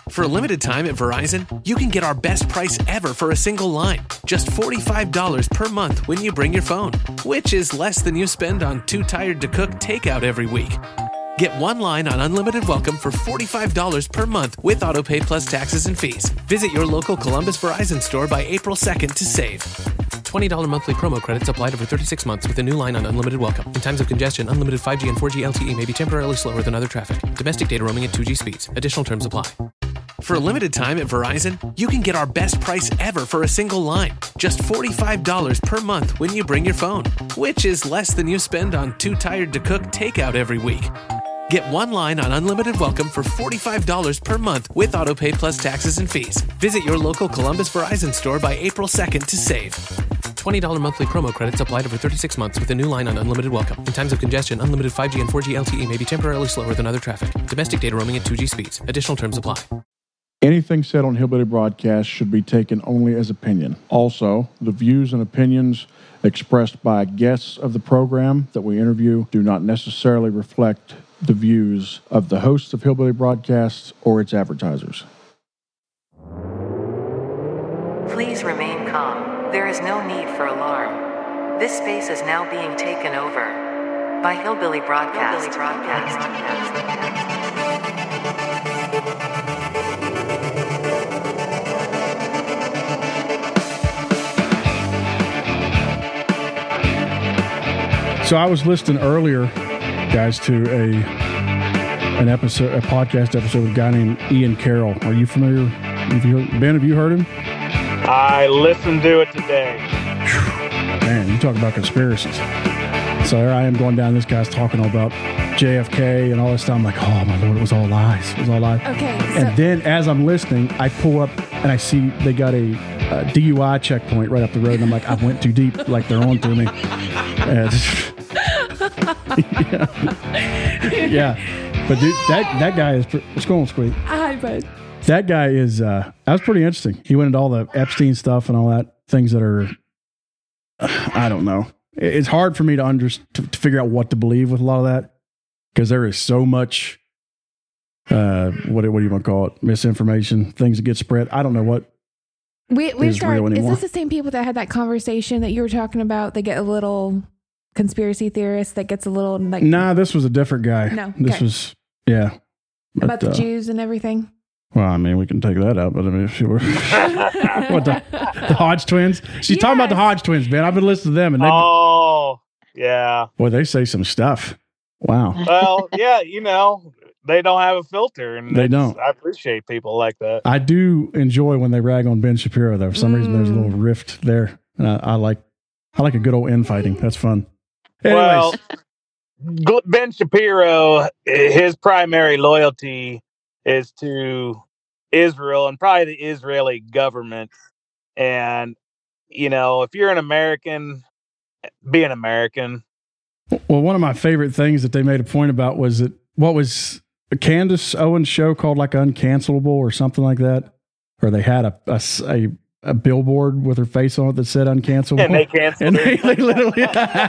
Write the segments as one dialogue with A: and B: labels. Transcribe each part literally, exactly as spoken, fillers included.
A: For a limited time at Verizon, you can get our best price ever for a single line. Just forty-five dollars per month when you bring your phone, which is less than you spend on Too Tired to Cook takeout every week. Get one line on Unlimited Welcome for forty-five dollars per month with AutoPay plus taxes and fees. Visit your local Columbus Verizon store by April second to save. twenty dollars monthly promo credits applied over thirty-six months with a new line on Unlimited Welcome. In times of congestion, unlimited five G and four G L T E may be temporarily slower than other traffic. Domestic data roaming at two G speeds. Additional terms apply. For a limited time at Verizon, you can get our best price ever for a single line. Just forty-five dollars per month when you bring your phone, which is less than you spend on Too Tired to Cook takeout every week. Get one line on Unlimited Welcome for forty-five dollars per month with AutoPay plus taxes and fees. Visit your local Columbus Verizon store by April second to save. twenty dollars monthly promo credits applied over thirty-six months with a new line on Unlimited Welcome. In times of congestion, unlimited five G and four G L T E may be temporarily slower than other traffic. Domestic data roaming at two G speeds. Additional terms apply.
B: Anything said on Hillbilly Broadcast should be taken only as opinion. Also, the views and opinions expressed by guests of the program that we interview do not necessarily reflect the views of the hosts of Hillbilly Broadcasts or its advertisers.
C: Please remain calm. There is no need for alarm. This space is now being taken over by Hillbilly Broadcast. Hillbilly Broadcast.
B: So I was listening earlier, guys, to a an episode, a podcast episode with a guy named Ian Carroll. Are you familiar? Have you heard, Ben, have you heard him?
D: I listened to it today.
B: Man, you talk about conspiracies. So there I am going down. This guy's talking all about J F K and all this stuff. I'm like, oh my Lord, it was all lies. It was all lies.
E: Okay. So-
B: and then as I'm listening, I pull up and I see they got a, a D U I checkpoint right up the road. And I'm like, I went too deep. Like they're on to me. And yeah. yeah. But dude, that, that guy is, what's going on, Squeak?
E: Hi, bud.
B: That guy is, uh, that was pretty interesting. He went into all the Epstein stuff and all that, things that are, uh, I don't know. It's hard for me to under, to, to figure out what to believe with a lot of that because there is so much, uh, what, what do you want to call it? Misinformation, things that get spread. I don't know what
E: We, we
B: is
E: start,
B: real
E: is
B: anymore.
E: this the same people that had that conversation that you were talking about? They get a little conspiracy theorist that gets a little like.
B: Nah, this was a different guy.
E: No,
B: This
E: okay.
B: was, yeah. But,
E: about the
B: uh,
E: Jews and everything.
B: Well, I mean, we can take that out, but I mean, if you were what the, the Hodge twins? She's talking about the
E: Yes.
B: Hodge twins, man. I've been listening to them, and they,
D: Oh, yeah.
B: boy, they say some stuff. Wow.
D: Well, yeah, you know, they don't have a filter. And
B: They
D: it's-
B: don't.
D: I appreciate people like that.
B: I do enjoy when they rag on Ben Shapiro, though. For some reason, there's a little rift there. And I, I like, I like a good old infighting. That's fun. Anyways,
D: Well, Gl- Ben Shapiro, his primary loyalty is to Israel and probably the Israeli government. And, you know, if you're an American, be an American.
B: well, one of my favorite things that they made a point about was that what was a Candace Owens show called like Uncancelable or something like that, or they had a a, s- a- a billboard with her face on it that said Uncancelable,
D: And they canceled
B: and
D: her.
B: they, they literally.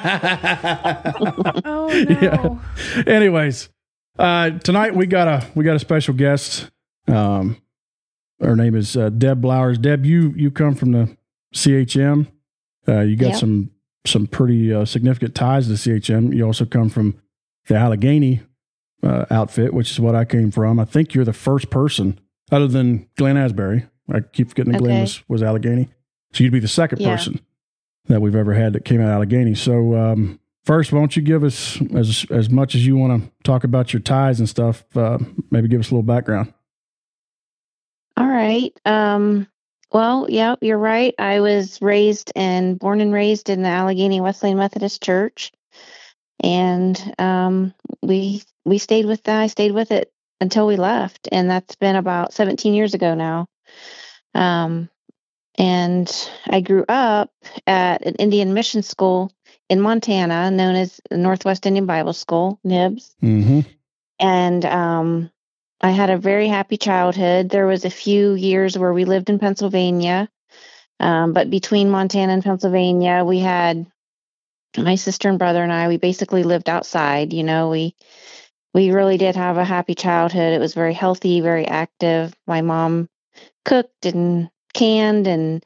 E: Oh no.
B: Yeah. Anyways, uh, tonight we got a we got a special guest. Um, her name is uh, Deb Blowers. Deb, you you come from the C H M. Uh, you got
F: Yep.
B: some some pretty uh, significant ties to the C H M. You also come from the Allegheny uh, outfit, which is what I came from. I think you're the first person, other than Glenn Asbury. I keep forgetting that Glenn
F: Okay.
B: was, was Allegheny. So you'd be the second
F: Yeah.
B: person that we've ever had that came out of Allegheny. So um, first, why don't you give us, as as much as you want to talk about your ties and stuff, uh, maybe give us a little background.
F: All right. Um, well, yeah, you're right. I was raised and born and raised in the Allegheny Wesleyan Methodist Church, and um, we we stayed with that. I stayed with it until we left, and that's been about seventeen years ago now. Um, and I grew up at an Indian mission school in Montana, known as the Northwest Indian Bible School, N I B S.
B: Mm-hmm.
F: And um, I had a very happy childhood. There was a few years where we lived in Pennsylvania, um, but between Montana and Pennsylvania, we had my sister and brother and I. We basically lived outside. You know, we we really did have a happy childhood. It was very healthy, very active. My mom cooked and canned and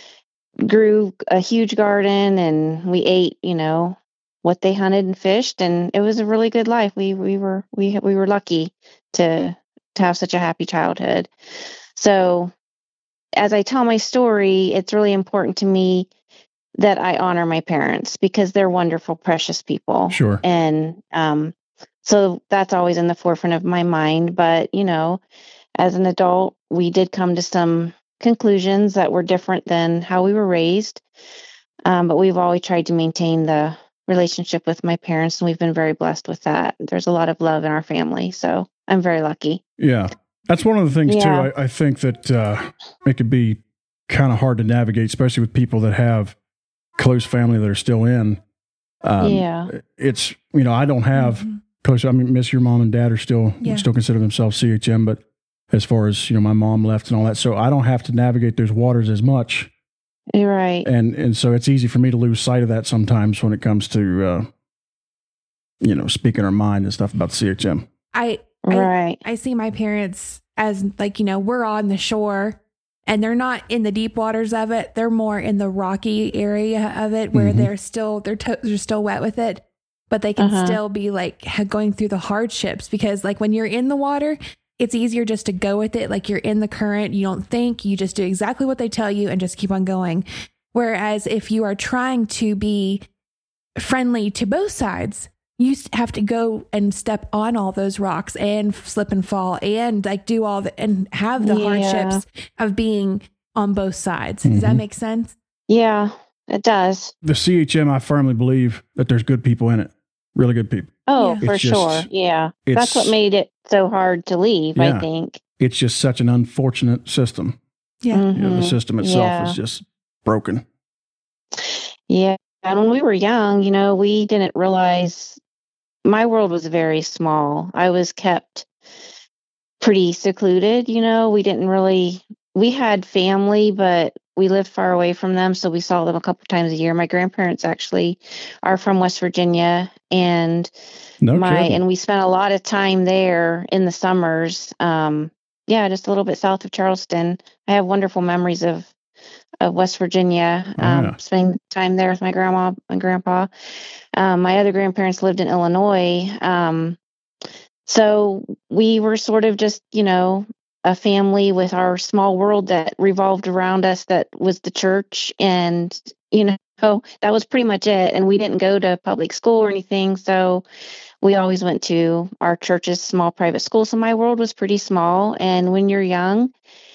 F: grew a huge garden, and we ate, you know, what they hunted and fished, and it was a really good life. We we were we we were lucky to to have such a happy childhood. So, as I tell my story, it's really important to me that I honor my parents because they're wonderful, precious people.
B: Sure.
F: And um, so that's always in the forefront of my mind. But, you know, as an adult, we did come to some conclusions that were different than how we were raised. Um, but we've always tried to maintain the relationship with my parents, and we've been very blessed with that. There's a lot of love in our family. So I'm very lucky.
B: Yeah. That's one of the things,
F: Yeah.
B: too. I, I think that uh, it could be kind of hard to navigate, especially with people that have close family that are still in. Um,
F: Yeah.
B: It's, you know, I don't have
E: Mm-hmm.
B: close, I mean, miss your mom and dad are still,
E: Yeah.
B: still consider themselves C H M, but as far as, you know, my mom left and all that, so I don't have to navigate those waters as much.
F: You're right.
B: And, and so it's easy for me to lose sight of that sometimes when it comes to, uh, you know, speaking our mind and stuff about the C H M.
E: I, I
F: Right.
E: I see my parents as like, you know, we're on the shore and they're not in the deep waters of it. They're more in the rocky area of it where
B: Mhm.
E: they're still, their toes are still wet with it, but they can
F: Uh-huh.
E: still be like ha- going through the hardships because like when you're in the water, it's easier just to go with it. Like you're in the current, you don't think, you just do exactly what they tell you and just keep on going. Whereas if you are trying to be friendly to both sides, you s- have to go and step on all those rocks and f- slip and fall and like do all the and have the
F: Yeah.
E: hardships of being on both sides. Does that
B: Mhm.
E: make sense?
F: Yeah, it does.
B: The C H M, I firmly believe that there's good people in it, really good people.
F: Oh,
E: Yeah.
F: for
B: It's just-
F: sure. Yeah. That's
B: it's-
F: what made it so hard to leave,
B: Yeah.
F: I think.
B: It's just such an unfortunate system.
E: Yeah.
B: You know, the
F: Mhm.
B: system itself
F: Yeah.
B: is just broken.
F: Yeah. And when we were young, you know, we didn't realize my world was very small. I was kept pretty secluded, you know. We didn't really, we had family, but we lived far away from them. So we saw them a couple times a year. My grandparents actually are from West Virginia, and
B: No
F: my,
B: kidding.
F: and we spent a lot of time there in the summers. Um, yeah, just a little bit south of Charleston. I have wonderful memories of of West Virginia,
B: Oh,
F: um,
B: yeah.
F: spending time there with my grandma and grandpa. Um, my other grandparents lived in Illinois. Um, so we were sort of just, you know, a family with our small world that revolved around us that was the church. And, you know, that was pretty much it. And we didn't go to public school or anything. So we always went to our church's small private school. So my world was pretty small. And when you're young,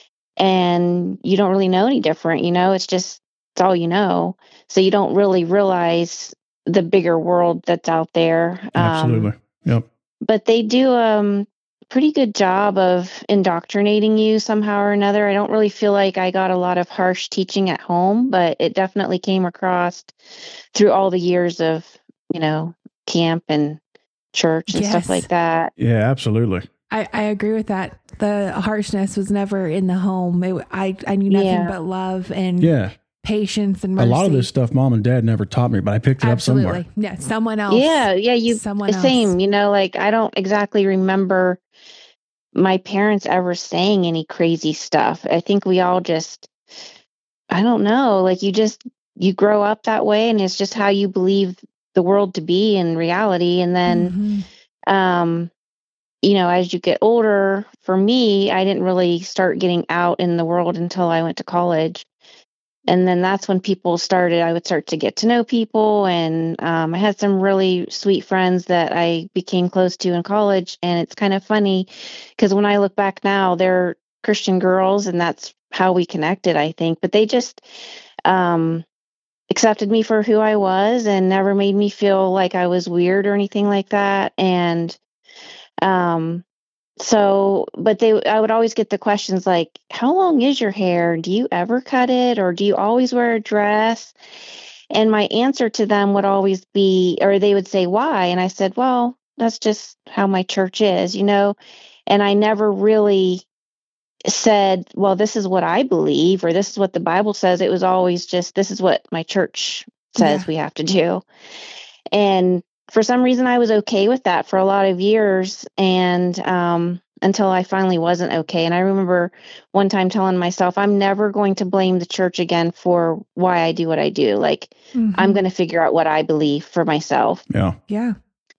F: and you don't really know any different, you know, it's just, it's all you know. So you don't really realize the bigger world that's out there. Um,
B: Absolutely. Yep.
F: but they do um pretty good job of indoctrinating you somehow or another. I don't really feel like I got a lot of harsh teaching at home, but it definitely came across through all the years of, you know, camp and church and
E: Yes.
F: stuff like that.
B: Yeah, absolutely.
E: I, I agree with that. The harshness was never in the home. It, I, I knew nothing
F: Yeah.
E: but love and
B: Yeah.
E: patience and
B: A
E: mercy.
B: lot of this stuff mom and dad never taught me, but I picked it
E: Absolutely.
B: up somewhere.
E: Yeah. Someone else.
F: Yeah, yeah, you
E: Someone
F: the
E: else.
F: same, you know, like I don't exactly remember my parents ever saying any crazy stuff. I think we all just I don't know, like you just you grow up that way and it's just how you believe the world to be in reality. And then
E: Mhm.
F: um you know, as you get older, for me, I didn't really start getting out in the world until I went to college. And then that's when people started, I would start to get to know people. And um, I had some really sweet friends that I became close to in college. And it's kind of funny because when I look back now, they're Christian girls and that's how we connected, I think. But they just um, accepted me for who I was and never made me feel like I was weird or anything like that. And um, so, but they, I would always get the questions like, how long is your hair? Do you ever cut it? Or do you always wear a dress? And my answer to them would always be, or they would say, why? And I said, well, that's just how my church is, you know? And I never really said, well, this is what I believe, or this is what the Bible says. It was always just, this is what my church says
E: Yeah.
F: we have to do. And for some reason, I was okay with that for a lot of years, and um, until I finally wasn't okay. And I remember one time telling myself, I'm never going to blame the church again for why I do what I do. Like,
E: Mhm.
F: I'm going to figure out what I believe for myself.
B: Yeah.
E: Yeah.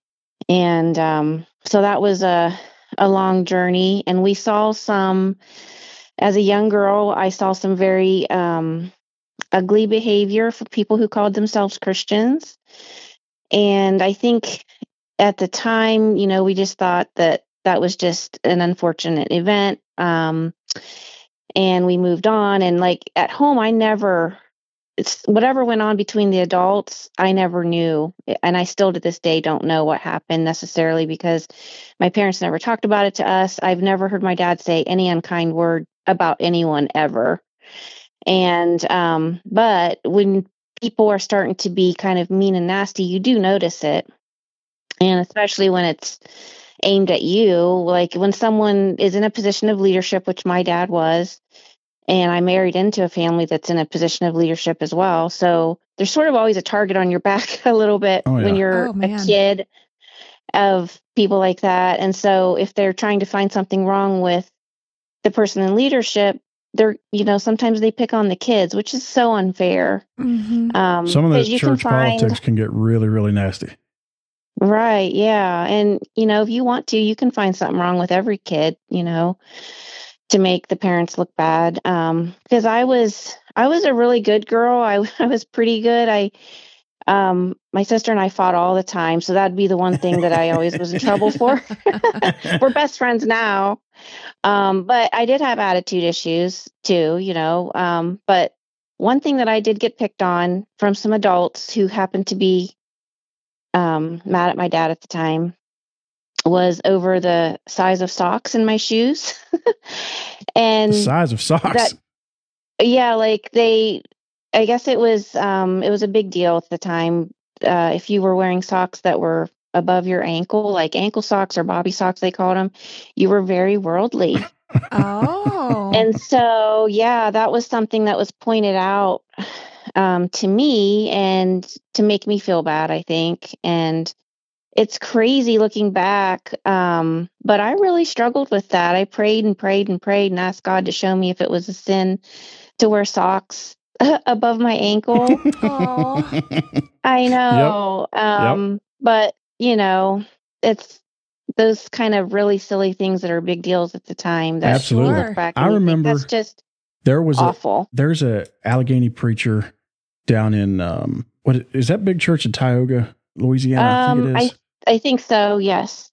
F: And um, so that was a, a long journey. And we saw some, as a young girl, I saw some very um, ugly behavior for people who called themselves Christians. And I think at the time, you know, we just thought that that was just an unfortunate event. Um, and we moved on. And like at home, I never, it's whatever went on between the adults, I never knew. And I still to this day don't know what happened necessarily because my parents never talked about it to us. I've never heard my dad say any unkind word about anyone ever. And, um, but when people are starting to be kind of mean and nasty, you do notice it. And especially when it's aimed at you, like when someone is in a position of leadership, which my dad was, and I married into a family that's in a position of leadership as well. So there's sort of always a target on your back a little bit
B: Oh, yeah.
F: when you're
E: Oh,
F: a
E: man.
F: kid of people like that. And so if they're trying to find something wrong with the person in leadership, they're, you know, sometimes they pick on the kids, which is so unfair.
E: Mhm.
F: Um,
B: Some of the
F: 'cause you can
B: church
F: find-
B: politics can get really, really nasty.
F: Right. Yeah. And, you know, if you want to, you can find something wrong with every kid, you know, to make the parents look bad. Um, because I was, I was a really good girl. I, I was pretty good. I, um, my sister and I fought all the time. So that'd be the one thing that I always was in trouble for. We're best friends now. Um, but I did have attitude issues too, you know. Um, but one thing that I did get picked on from some adults who happened to be um, mad at my dad at the time was over the size of socks in my shoes. And
B: The size of socks.
F: that, yeah, like they, I guess it was, um, it was a big deal at the time. Uh, if you were wearing socks that were above your ankle, like ankle socks or bobby socks, they called them, you were very worldly.
E: Oh.
F: And so, yeah, that was something that was pointed out um, to me and to make me feel bad, I think. And it's crazy looking back. Um, but I really struggled with that. I prayed and prayed and prayed and asked God to show me if it was a sin to wear socks above my ankle.
E: Aw.
F: I know. Um, But, you know, it's those kind of really silly things that are big deals at the time that
B: Absolutely.
F: you look back and
B: I
F: you think
B: remember
F: that's just
B: There was a
F: awful.
B: there's a Allegheny preacher down in um what is that big church in Tioga, Louisiana? I
F: Um,
B: think
F: I
B: it is.
F: I think so. Yes.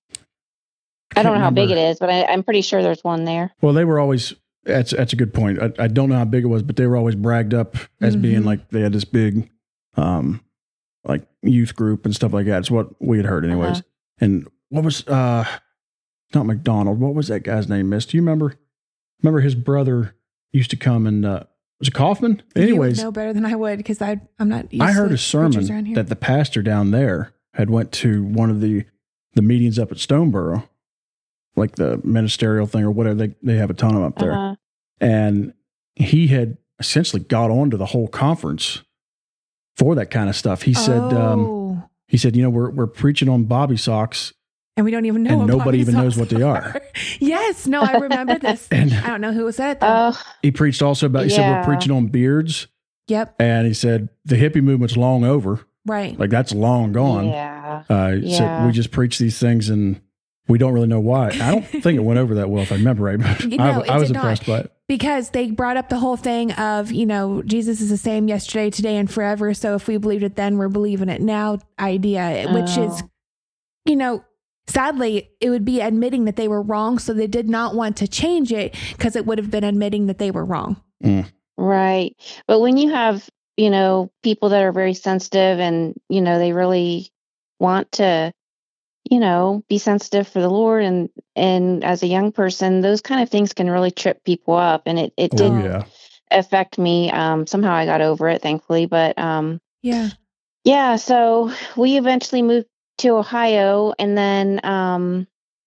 F: I don't know how big it is, but I, I'm pretty sure there's one there.
B: Well, they were always that's that's a good point. I, I don't know how big it was, but they were always bragged up as being
E: Mhm.
B: like they had this big um like youth group and stuff like that. It's what we had heard anyways.
F: Uh-huh.
B: And what was uh not McDonald, what was that guy's name, Miss? Do you remember? Remember his brother used to come and uh was it Kaufman? Anyways,
E: You would know better than I would because I I'm not. Used
B: I heard
E: to
B: a
E: preachers around
B: sermon
E: here.
B: that the pastor down there had went to one of the the meetings up at Stoneboro, like the ministerial thing or whatever. They they have a ton of them up there,
F: Uh-huh.
B: and he had essentially got on to the whole conference for that kind of stuff. He said um,
E: Oh.
B: he said you know we're we're preaching on bobby socks,
E: And we don't even know.
B: and
E: what
B: nobody
E: bobby
B: even knows
E: socks
B: what they are.
E: Yes. No, I remember this.
B: And
E: I don't know who said it though.
F: Uh,
B: he preached also about he said
F: Yeah.
B: we're preaching on beards,
E: Yep.
B: and he said the hippie movement's long over,
E: Right.
B: like that's long gone.
F: yeah.
B: Uh, he said
F: Yeah.
B: we just preach these things and we don't really know why. I don't think it went over that well, if I remember right. But
E: You know,
B: I,
E: it
B: I was
E: did not.
B: impressed by it.
E: Because they brought up the whole thing of, you know, Jesus is the same yesterday, today, and forever. So if we believed it then, we're believing it now idea, which is,
F: Oh.
E: you know, sadly, it would be admitting that they were wrong. So they did not want to change it because it would have been admitting that they were wrong.
F: Right. But when you have, you know, people that are very sensitive and, you know, they really want to, you know, be sensitive for the Lord and, and as a young person, those kind of things can really trip people up. And it, it did
B: Oh, yeah.
F: affect me. Um, somehow I got over it, thankfully. But um,
E: Yeah.
F: yeah, so we eventually moved to Ohio and then um,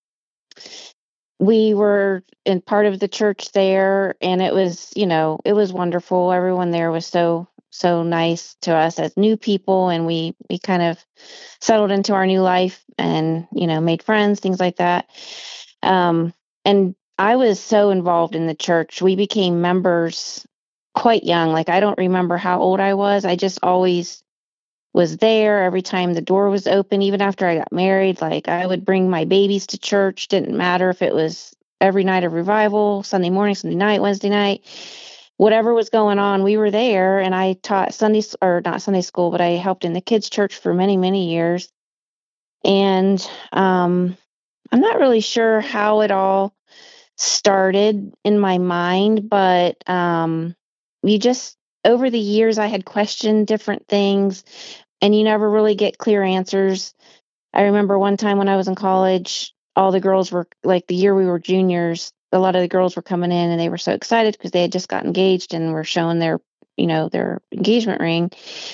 F: we were in part of the church there and it was, you know, it was wonderful. Everyone there was so, so nice to us as new people, and we we kind of settled into our new life and, you know, made friends, things like that. Um, and I was so involved in the church. We became members quite young. Like, I don't remember how old I was. I just always was there every time the door was open, even after I got married. Like, I would bring my babies to church. Didn't matter if it was every night of revival, Sunday morning, Sunday night, Wednesday night, whatever was going on, we were there. And I taught Sunday, or not Sunday school, but I helped in the kids' church for many, many years. And um, I'm not really sure how it all started in my mind, but um, you just, over the years, I had questioned different things, and you never really get clear answers. I remember one time when I was in college, all the girls were, like, the year we were juniors, a lot of the girls were coming in and they were so excited because they had just got engaged and were showing their, you know, their engagement ring.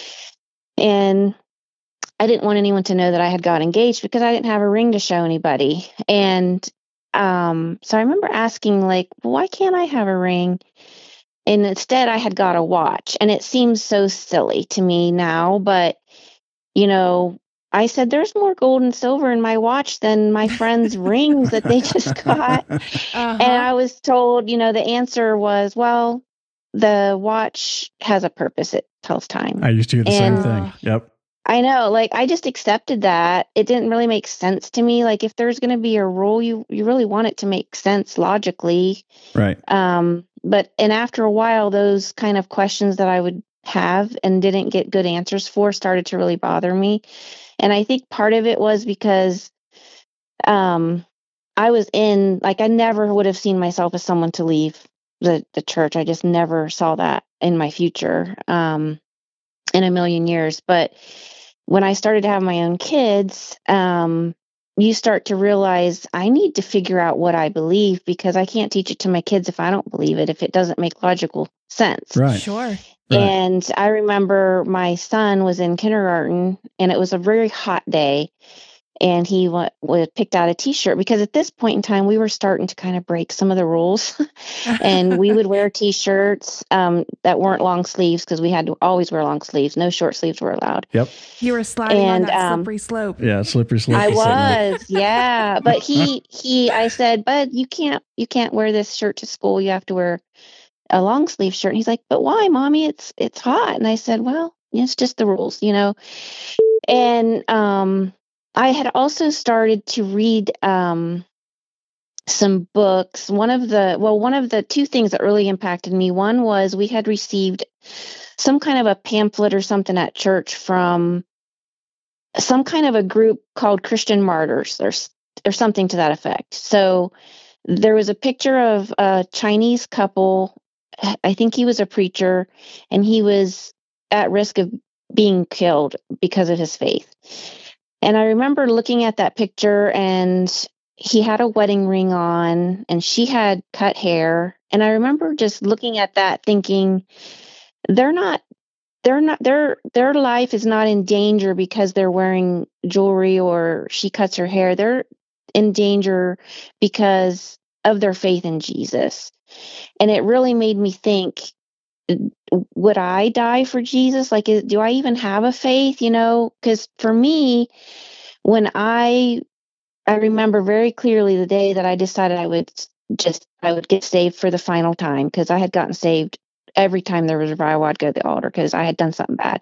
F: And I didn't want anyone to know that I had got engaged because I didn't have a ring to show anybody. And um, so I remember asking, like, well, why can't I have a ring? And instead I had got a watch. And it seems so silly to me now, but, you know, I said, there's more gold and silver in my watch than my friends' rings that they just got.
E: Uh-huh.
F: And I was told, you know, the answer was, well, the watch has a purpose. It tells time.
B: I used to do the
F: And-
B: same thing. Yep.
F: I know, like, I just accepted that. It didn't really make sense to me. Like, if there's going to be a rule, you, you really want it to make sense logically.
B: Right.
F: Um, but, and after a while, those kind of questions that I would have and didn't get good answers for started to really bother me. And I think part of it was because um, I was in, like, I never would have seen myself as someone to leave the, the church. I just never saw that in my future um, in a million years. But when I started to have my own kids, um, you start to realize I need to figure out what I believe, because I can't teach it to my kids if I don't believe it, if it doesn't make logical sense.
B: Right.
E: Sure.
B: Right.
F: And I remember my son was in kindergarten, and it was a very hot day, and he wa- was picked out a t-shirt, because at this point in time, we were starting to kind of break some of the rules. And we would wear t-shirts um, that weren't long sleeves, because we had to always wear long sleeves. No short sleeves were allowed.
B: Yep.
E: You were sliding
F: And,
E: on that
F: um,
E: slippery slope.
B: Yeah. Slippery slope.
F: I
B: is something.
F: was, yeah. But he, he, I said, bud, you can't, you can't wear this shirt to school. You have to wear a long sleeve shirt. And he's like, but why, mommy? It's, it's hot. And I said, well, it's just the rules, you know? And, um, I had also started to read, um, some books. One of the, well, one of the two things that really impacted me, one was we had received some kind of a pamphlet or something at church from some kind of a group called Christian Martyrs, or, or something to that effect. So there was a picture of a Chinese couple. I think he was a preacher, and he was at risk of being killed because of his faith. And I remember looking at that picture, and he had a wedding ring on, and she had cut hair. And I remember just looking at that thinking, they're not, they're not, their, their life is not in danger because they're wearing jewelry or she cuts her hair. They're in danger because of their faith in Jesus. And it really made me think, would I die for Jesus? Like, is, do I even have a faith? You know, because for me, when I, I remember very clearly the day that I decided I would just, I would get saved for the final time, because I had gotten saved every time there was a revival. I'd go to the altar because I had done something bad.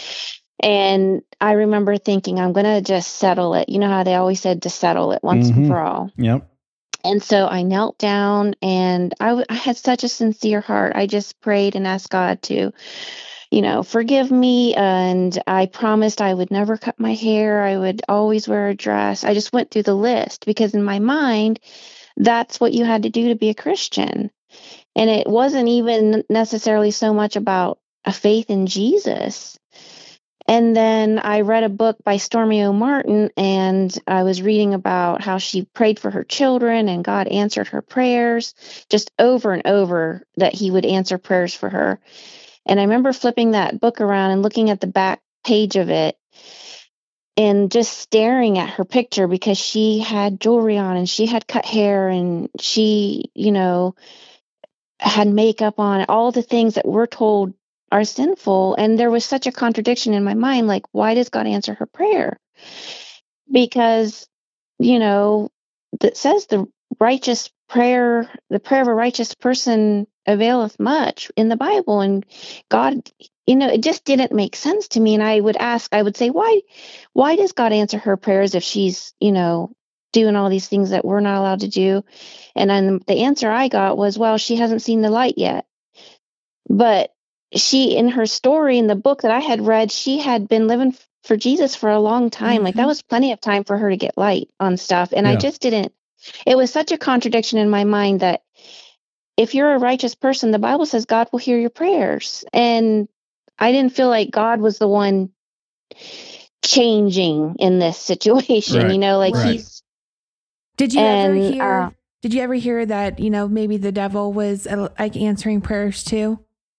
F: And I remember thinking, I'm going to just settle it. You know how they always said to settle it once
B: Mhm.
F: and for all.
B: Yep.
F: And so I knelt down, and I, w- I had such a sincere heart. I just prayed and asked God to, you know, forgive me. And I promised I would never cut my hair. I would always wear a dress. I just went through the list, because in my mind, that's what you had to do to be a Christian. And it wasn't even necessarily so much about a faith in Jesus. And then I read a book by Stormy O. Martin, and I was reading about how she prayed for her children and God answered her prayers just over and over, that he would answer prayers for her. And I remember flipping that book around and looking at the back page of it and just staring at her picture, because she had jewelry on and she had cut hair and she, you know, had makeup on, all the things that we're told are sinful. And there was such a contradiction in my mind, like, why does God answer her prayer? Because, you know, that says the righteous prayer, the prayer of a righteous person availeth much in the Bible. And God, you know, it just didn't make sense to me. And I would ask, I would say, why, why does God answer her prayers if she's, you know, doing all these things that we're not allowed to do? And then the answer I got was, well, she hasn't seen the light yet. But she, in her story, in the book that I had read, she had been living for Jesus for a long time. Mm-hmm. Like that was plenty of time for her to get light on stuff. And yeah. I just didn't, it was such a contradiction in my mind that if you're a righteous person, the Bible says God will hear your prayers. And I didn't feel like God was the one changing in this situation, right. you know, like
B: right.
F: he's.
E: Did you
F: and,
E: ever hear,
F: uh,
E: did you ever hear that, you know, maybe the devil was uh, like answering prayers too?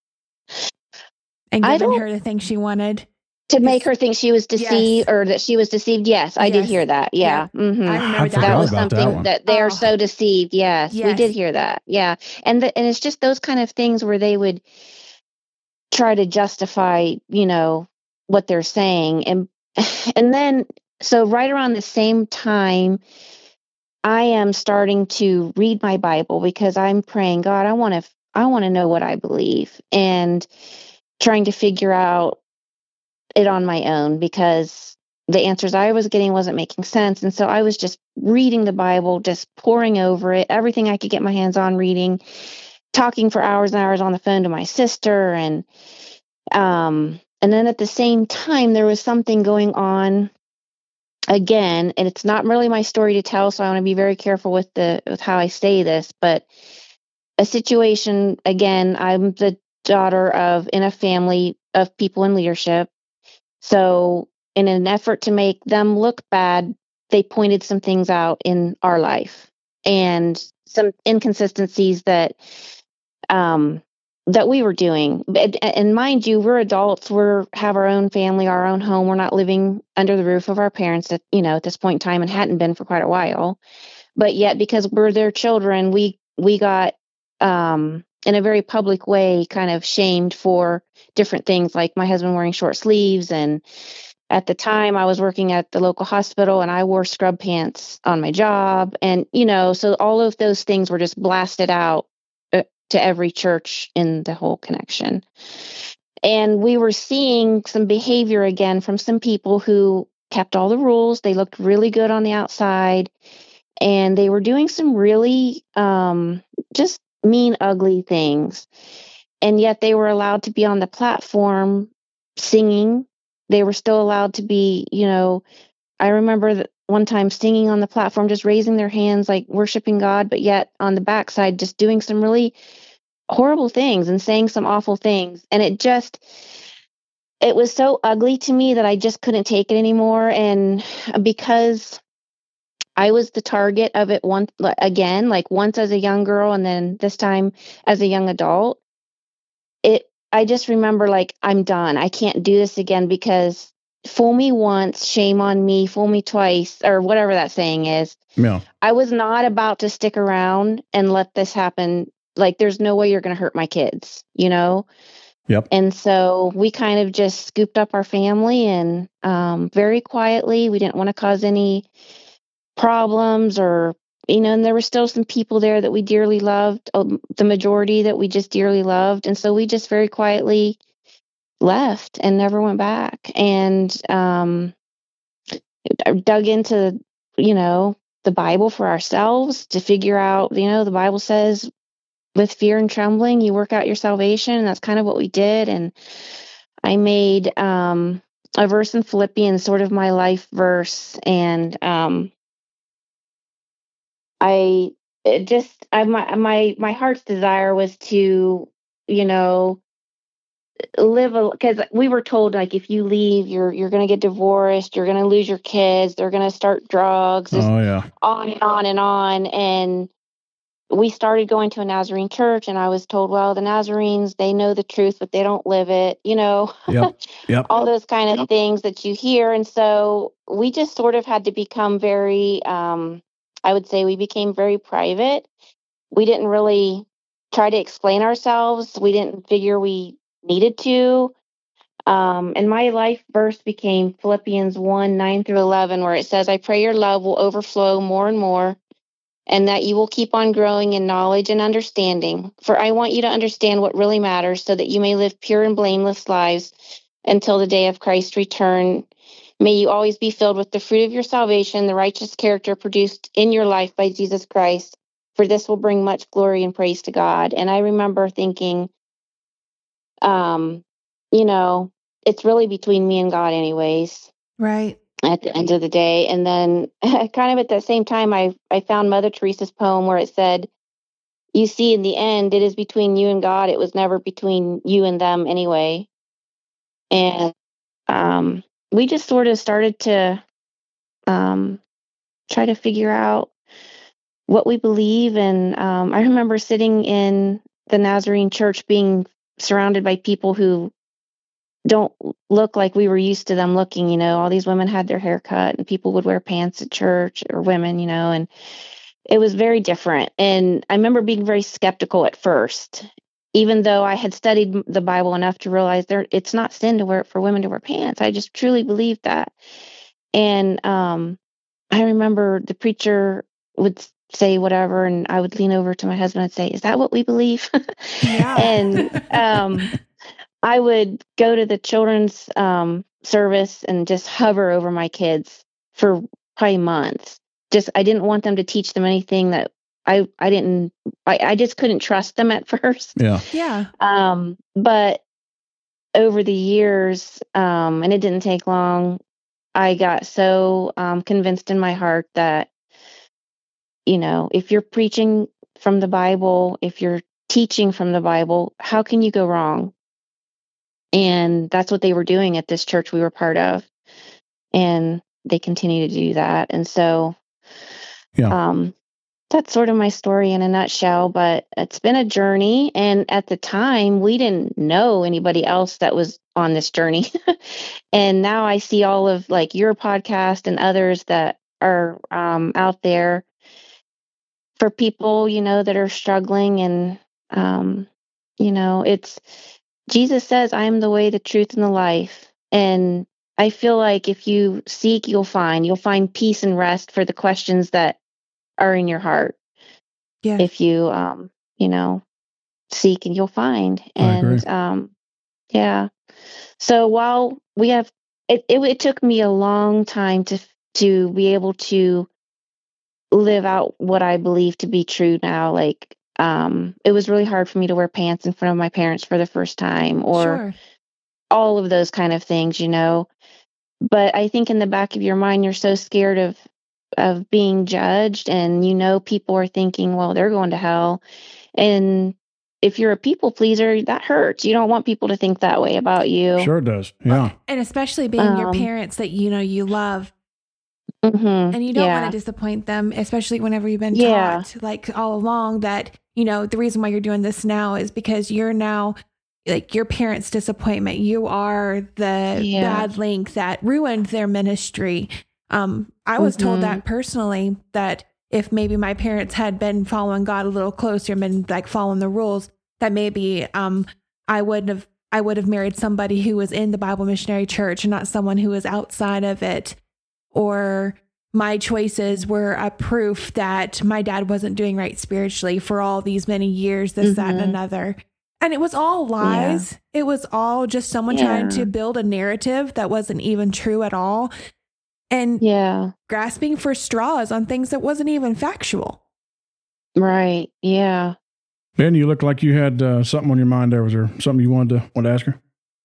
E: And giving her the thing she wanted?
F: To make her think she was deceived yes. or that she was deceived. Yes, I yes. did hear that. Yeah.
E: Yep.
F: Mm-hmm.
E: I remember
B: I
E: that.
F: That was
B: about
F: something
B: that,
F: that they are
E: oh.
F: so deceived. Yes, yes, we did hear that. Yeah. And the, and it's just those kind of things where they would try to justify, you know, what they're saying. And, and then, so right around the same time, I am starting to read my Bible because I'm praying, God, I want to, I want to know what I believe, and trying to figure out it on my own because the answers I was getting wasn't making sense. And so I was just reading the Bible, just poring over it, everything I could get my hands on reading, talking for hours and hours on the phone to my sister. And, um, and then at the same time, there was something going on again, and it's not really my story to tell, so I want to be very careful with the, with how I say this, but a situation, again, I'm the daughter of, in a family of people in leadership. So in an effort to make them look bad, they pointed some things out in our life and some inconsistencies that, um, that we were doing. And mind you, we're adults, we're have our own family, our own home. We're not living under the roof of our parents at, you know, at this point in time, and hadn't been for quite a while. But yet, because we're their children, we, we got, um, in a very public way, kind of shamed for different things, like my husband wearing short sleeves. And at the time I was working at the local hospital and I wore scrub pants on my job. And, you know, so all of those things were just blasted out uh, to every church in the whole connection. And we were seeing some behavior again from some people who kept all the rules. They looked really good on the outside, and they were doing some really um, just mean, ugly things. And yet they were allowed to be on the platform singing. They were still allowed to be, you know, I remember that one time singing on the platform, just raising their hands, like worshiping God, but yet on the backside, just doing some really horrible things and saying some awful things. And it just, it was so ugly to me that I just couldn't take it anymore. And because I was the target of it once again, like once as a young girl, and then this time as a young adult. It, I just remember, like, I'm done. I can't do this again, because fool me once, shame on me, fool me twice, or whatever that saying is.
B: Yeah.
F: I was not about to stick around and let this happen. Like, there's no way you're going to hurt my kids, you know?
B: Yep.
F: And so we kind of just scooped up our family, and um, very quietly, we didn't want to cause any problems, or, you know, and there were still some people there that we dearly loved, um, the majority that we just dearly loved. And so we just very quietly left and never went back. And um, dug into, you know, the Bible for ourselves to figure out, you know, the Bible says with fear and trembling, you work out your salvation. And that's kind of what we did. And I made um, a verse in Philippians sort of my life verse. And um, I it just, I, my, my, my heart's desire was to, you know, live a, because we were told, like, if you leave, you're, you're going to get divorced, you're going to lose your kids, they're going to start drugs,
B: oh yeah,
F: on and on and on. And we started going to a Nazarene church, and I was told, well, the Nazarenes, they know the truth, but they don't live it, you know,
B: yep, yep.
F: all those kind of yep. things that you hear. And so we just sort of had to become very, um, I would say we became very private. We didn't really try to explain ourselves. We didn't figure we needed to. Um, and my life verse became Philippians one, nine through eleven, where it says, I pray your love will overflow more and more, and that you will keep on growing in knowledge and understanding. For I want you to understand what really matters, so that you may live pure and blameless lives until the day of Christ's return. May you always be filled with the fruit of your salvation, the righteous character produced in your life by Jesus Christ, for this will bring much glory and praise to God. And I remember thinking, um, you know, it's really between me and God anyways,
E: Right.
F: at the end of the day. And then kind of at the same time, I, I found Mother Teresa's poem where it said, you see, in the end, it is between you and God. It was never between you and them anyway. And um, we just sort of started to um, try to figure out what we believe. And um, I remember sitting in the Nazarene church being surrounded by people who don't look like we were used to them looking. You know, all these women had their hair cut and people would wear pants at church, or women, you know, and it was very different. And I remember being very skeptical at first, even though I had studied the Bible enough to realize there it's not sin to wear for women to wear pants. I just truly believed that. And um, I remember the preacher would say whatever, and I would lean over to my husband and say, "Is that what we believe?"
E: Yeah.
F: and um, I would go to the children's um, service and just hover over my kids for probably months. Just I didn't want them to teach them anything that I I didn't I, I just couldn't trust them at first.
B: Yeah.
E: Yeah.
F: Um, but over the years, um, and it didn't take long, I got so um, convinced in my heart that, you know, if you're preaching from the Bible, if you're teaching from the Bible, how can you go wrong? And that's what they were doing at this church we were part of. And they continue to do that. And so
B: Yeah.
F: um, that's sort of my story in a nutshell, but it's been a journey. And at the time, we didn't know anybody else that was on this journey. And now I see all of like your podcast and others that are um, out there for people, you know, that are struggling. And, um, you know, it's Jesus says, I am the way, the truth, and the life. And I feel like if you seek, you'll find. You'll find peace and rest for the questions that are in your heart.
E: Yeah.
F: If you, um, you know, seek and you'll find.
B: I agree.
F: And um, yeah. So while we have, it, it, it took me a long time to to be able to live out what I believe to be true now. Like, um, it was really hard for me to wear pants in front of my parents for the first time, or
E: Sure.
F: all of those kind of things, you know. But I think in the back of your mind, you're so scared of of being judged, and you know people are thinking, well, they're going to hell. And if you're a people pleaser, that hurts. You don't want people to think that way about you.
B: Sure it does. Yeah.
E: And especially being your
F: Um,
E: parents that you know you love,
F: mhm,
E: and you don't
F: yeah.
E: want to disappoint them, especially whenever you've been
F: Yeah.
E: taught like all along that, you know, the reason why you're doing this now is because you're now like your parents' disappointment. You are the
F: Yeah.
E: bad link that ruined their ministry. Um, I was told
F: Mhm.
E: that personally, that if maybe my parents had been following God a little closer and been like following the rules, that maybe um, I wouldn't have, I would have married somebody who was in the Bible Missionary Church and not someone who was outside of it. Or my choices were a proof that my dad wasn't doing right spiritually for all these many years, this, that, and
F: Mhm.
E: another. And it was all lies. It was all just someone trying
F: Yeah.
E: to build a narrative that wasn't even true at all. And
F: Yeah.
E: grasping for straws on things that wasn't even factual.
F: Right. Yeah.
B: Ben, you looked like you had uh, something on your mind there. Was there something you wanted to, want to ask her?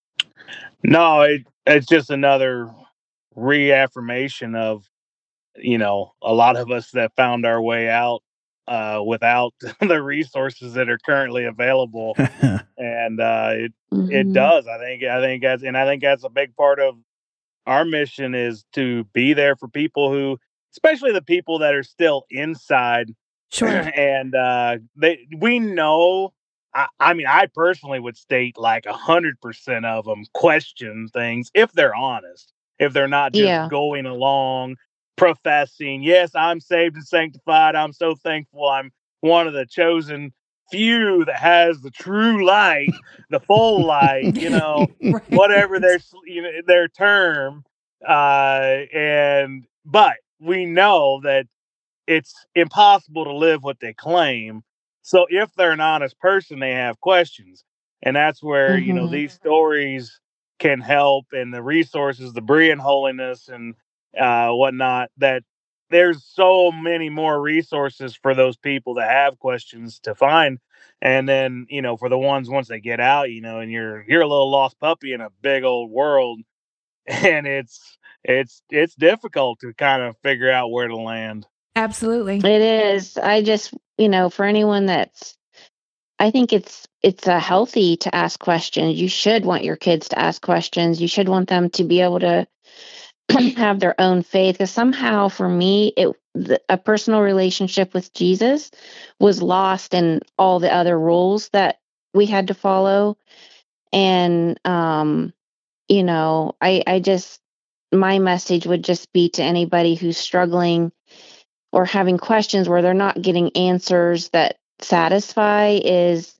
D: No, it, it's just another reaffirmation of, you know, a lot of us that found our way out uh, without the resources that are currently available. And uh, it it
F: Mhm.
D: does. I think I think that's and I think that's a big part of our mission, is to be there for people who, especially the people that are still inside.
E: Sure.
D: And uh, they we know. I, I mean, I personally would state like a hundred percent of them question things if they're honest, if they're not just
F: Yeah.
D: going along professing, yes, I'm saved and sanctified. I'm so thankful I'm one of the chosen few that has the true light, the full light, you know,
E: Right.
D: whatever their you know their term. Uh, and but we know that it's impossible to live what they claim. So if they're an honest person, they have questions, and that's where you know
F: Mhm.
D: these stories can help, and the resources, the Berean holiness, and uh, whatnot. That there's so many more resources for those people that have questions to find. And then, you know, for the ones once they get out, you know, and you're you're a little lost puppy in a big old world, and it's it's it's difficult to kind of figure out where to land.
E: Absolutely.
F: It is. I just, you know, for anyone that's, I think it's it's uh, healthy to ask questions. You should want your kids to ask questions. You should want them to be able to have their own faith. Because somehow, for me, it the, a personal relationship with Jesus was lost in all the other rules that we had to follow. And um, you know, I I just my message would just be to anybody who's struggling or having questions where they're not getting answers that satisfy is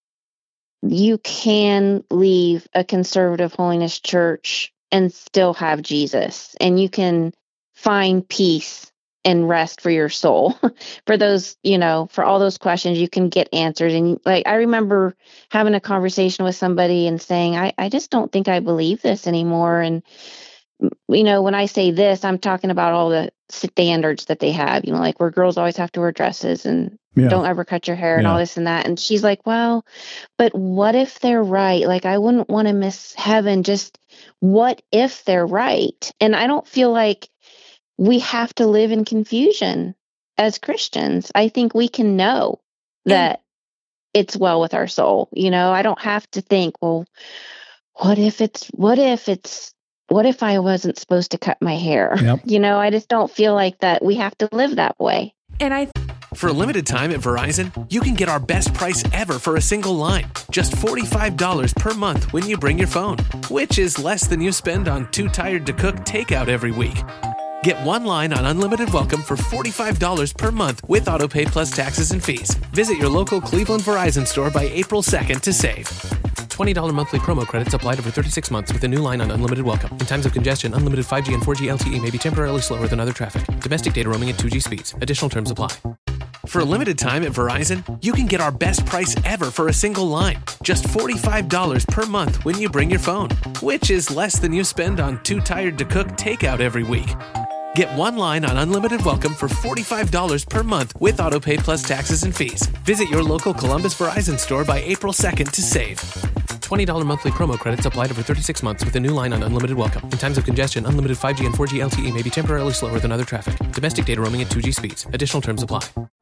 F: you can leave a conservative holiness church and still have Jesus, and you can find peace and rest for your soul. For those, you know, for all those questions, you can get answers. And like, I remember having a conversation with somebody and saying, I, I just don't think I believe this anymore. And you know, when I say this, I'm talking about all the standards that they have, you know, like where girls always have to wear dresses and
B: Yeah.
F: don't ever cut your hair and
B: Yeah.
F: all this and that. And she's like, well, but what if they're right? Like, I wouldn't want to miss heaven. Just what if they're right? And I don't feel like we have to live in confusion as Christians. I think we can know that it's well with our soul. You know, I don't have to think, well, what if it's, what if it's, what if I wasn't supposed to cut my hair?
B: Yep.
F: You know, I just don't feel like that we have to live that way.
E: And I
A: For a limited time at Verizon, you can get our best price ever for a single line. Just forty-five dollars per month when you bring your phone, which is less than you spend on Too Tired to Cook takeout every week. Get one line on Unlimited Welcome for forty-five dollars per month with AutoPay plus taxes and fees. Visit your local Cleveland Verizon store by April second to save. twenty dollars monthly promo credits applied over thirty-six months with a new line on Unlimited Welcome. In times of congestion, unlimited five G and four G L T E may be temporarily slower than other traffic. Domestic data roaming at two G speeds. Additional terms apply. For a limited time at Verizon, you can get our best price ever for a single line. Just forty-five dollars per month when you bring your phone, which is less than you spend on Too Tired to Cook takeout every week. Get one line on Unlimited Welcome for forty-five dollars per month with AutoPay plus taxes and fees. Visit your local Columbus Verizon store by April second to save. twenty dollars monthly promo credits applied over thirty-six months with a new line on Unlimited Welcome. In times of congestion, unlimited five G and four G L T E may be temporarily slower than other traffic. Domestic data roaming at two G speeds. Additional terms apply.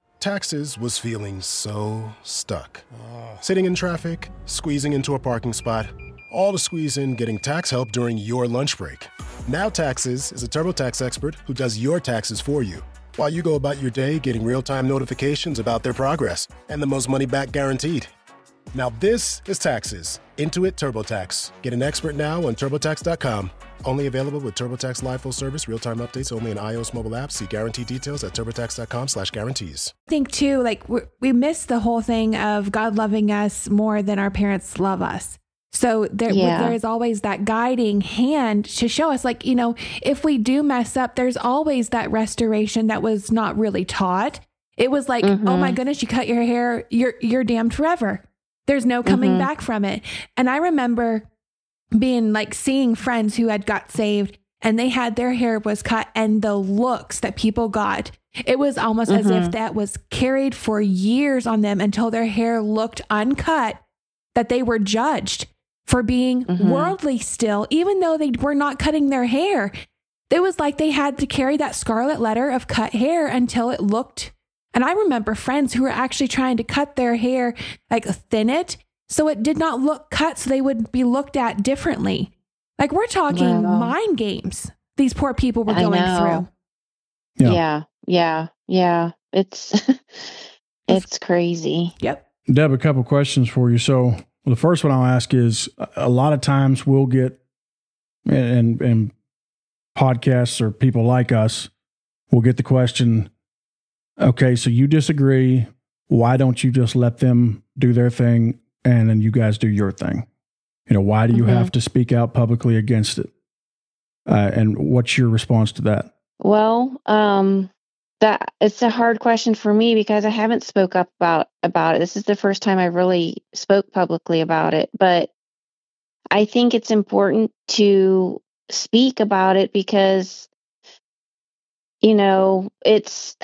G: Taxes was feeling so stuck. Sitting in traffic, squeezing into a parking spot, all to squeeze in getting tax help during your lunch break. Now Taxes is a TurboTax expert who does your taxes for you, while you go about your day getting real-time notifications about their progress and the most money back guaranteed. Now this is Taxes. Intuit TurboTax. Get an expert now on TurboTax dot com. Only available with TurboTax Live Full Service, real-time updates only in iOS mobile apps. See guarantee details at TurboTax dot com slash guarantees.
E: think too, like we we miss the whole thing of God loving us more than our parents love us. So there,
F: Yeah.
E: there is always that guiding hand to show us, like, you know, if we do mess up, there's always that restoration that was not really taught. It was like,
F: Mhm.
E: oh my goodness, you cut your hair, you're you're damned forever. There's no coming
F: Mhm.
E: back from it. And I remember being like seeing friends who had got saved and they had their hair was cut, and the looks that people got, it was almost as if
F: Mhm.
E: that was carried for years on them until their hair looked uncut, that they were judged for being
F: Mhm.
E: worldly still, even though they were not cutting their hair. It was like they had to carry that scarlet letter of cut hair until it looked. And I remember friends who were actually trying to cut their hair, like thin it, so it did not look cut, so they would be looked at differently. Like, we're talking
F: Wow.
E: mind games these poor people were
F: I
E: going
F: know.
E: through.
B: Yeah.
F: Yeah. Yeah. Yeah. It's, it's crazy.
E: Yep.
B: Deb, a couple questions for you. So the first one I'll ask is, a lot of times we'll get, and, and podcasts or people like us will get the question, okay, so you disagree. why don't you just let them do their thing and then you guys do your thing? You know, why do you
F: Mm-hmm.
B: have to speak out publicly against it? Uh, and what's your response to that?
F: Well, um, that it's a hard question for me because I haven't spoke up about about it. This is the first time I really spoke publicly about it, but I think it's important to speak about it because, you know, it's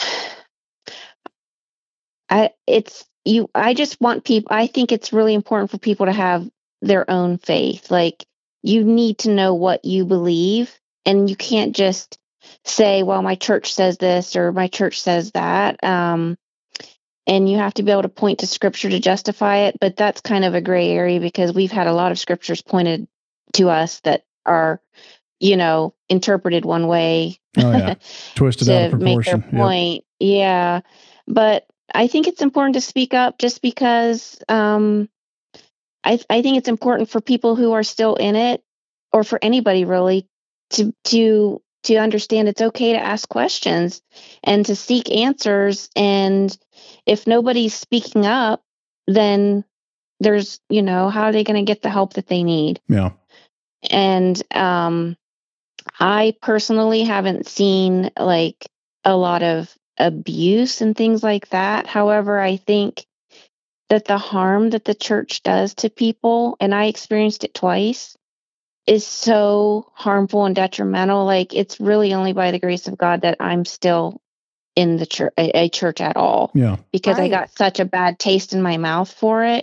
F: I it's you I just want people I think it's really important for people to have their own faith. Like, you need to know what you believe, and you can't just say, well, my church says this or my church says that. Um, and you have to be able to point to scripture to justify it. But that's kind of a gray area because we've had a lot of scriptures pointed to us that are, you know, interpreted one way.
B: Oh, yeah. Twisted out of
F: to make their
B: proportion. Yep.
F: point. Yeah. But I think it's important to speak up just because um, I, I think it's important for people who are still in it, or for anybody really, to to to understand it's okay to ask questions and to seek answers. And if nobody's speaking up, then there's, you know, how are they going to get the help that they need?
B: Yeah.
F: And um, I personally haven't seen like a lot of abuse and things like that. However, I think that the harm that the church does to people, and I experienced it twice, is so harmful and detrimental. Like, it's really only by the grace of God that I'm still in the church, a, a church at all.
B: Yeah.
F: Because I
E: Right.
F: got such a bad taste in my mouth for it.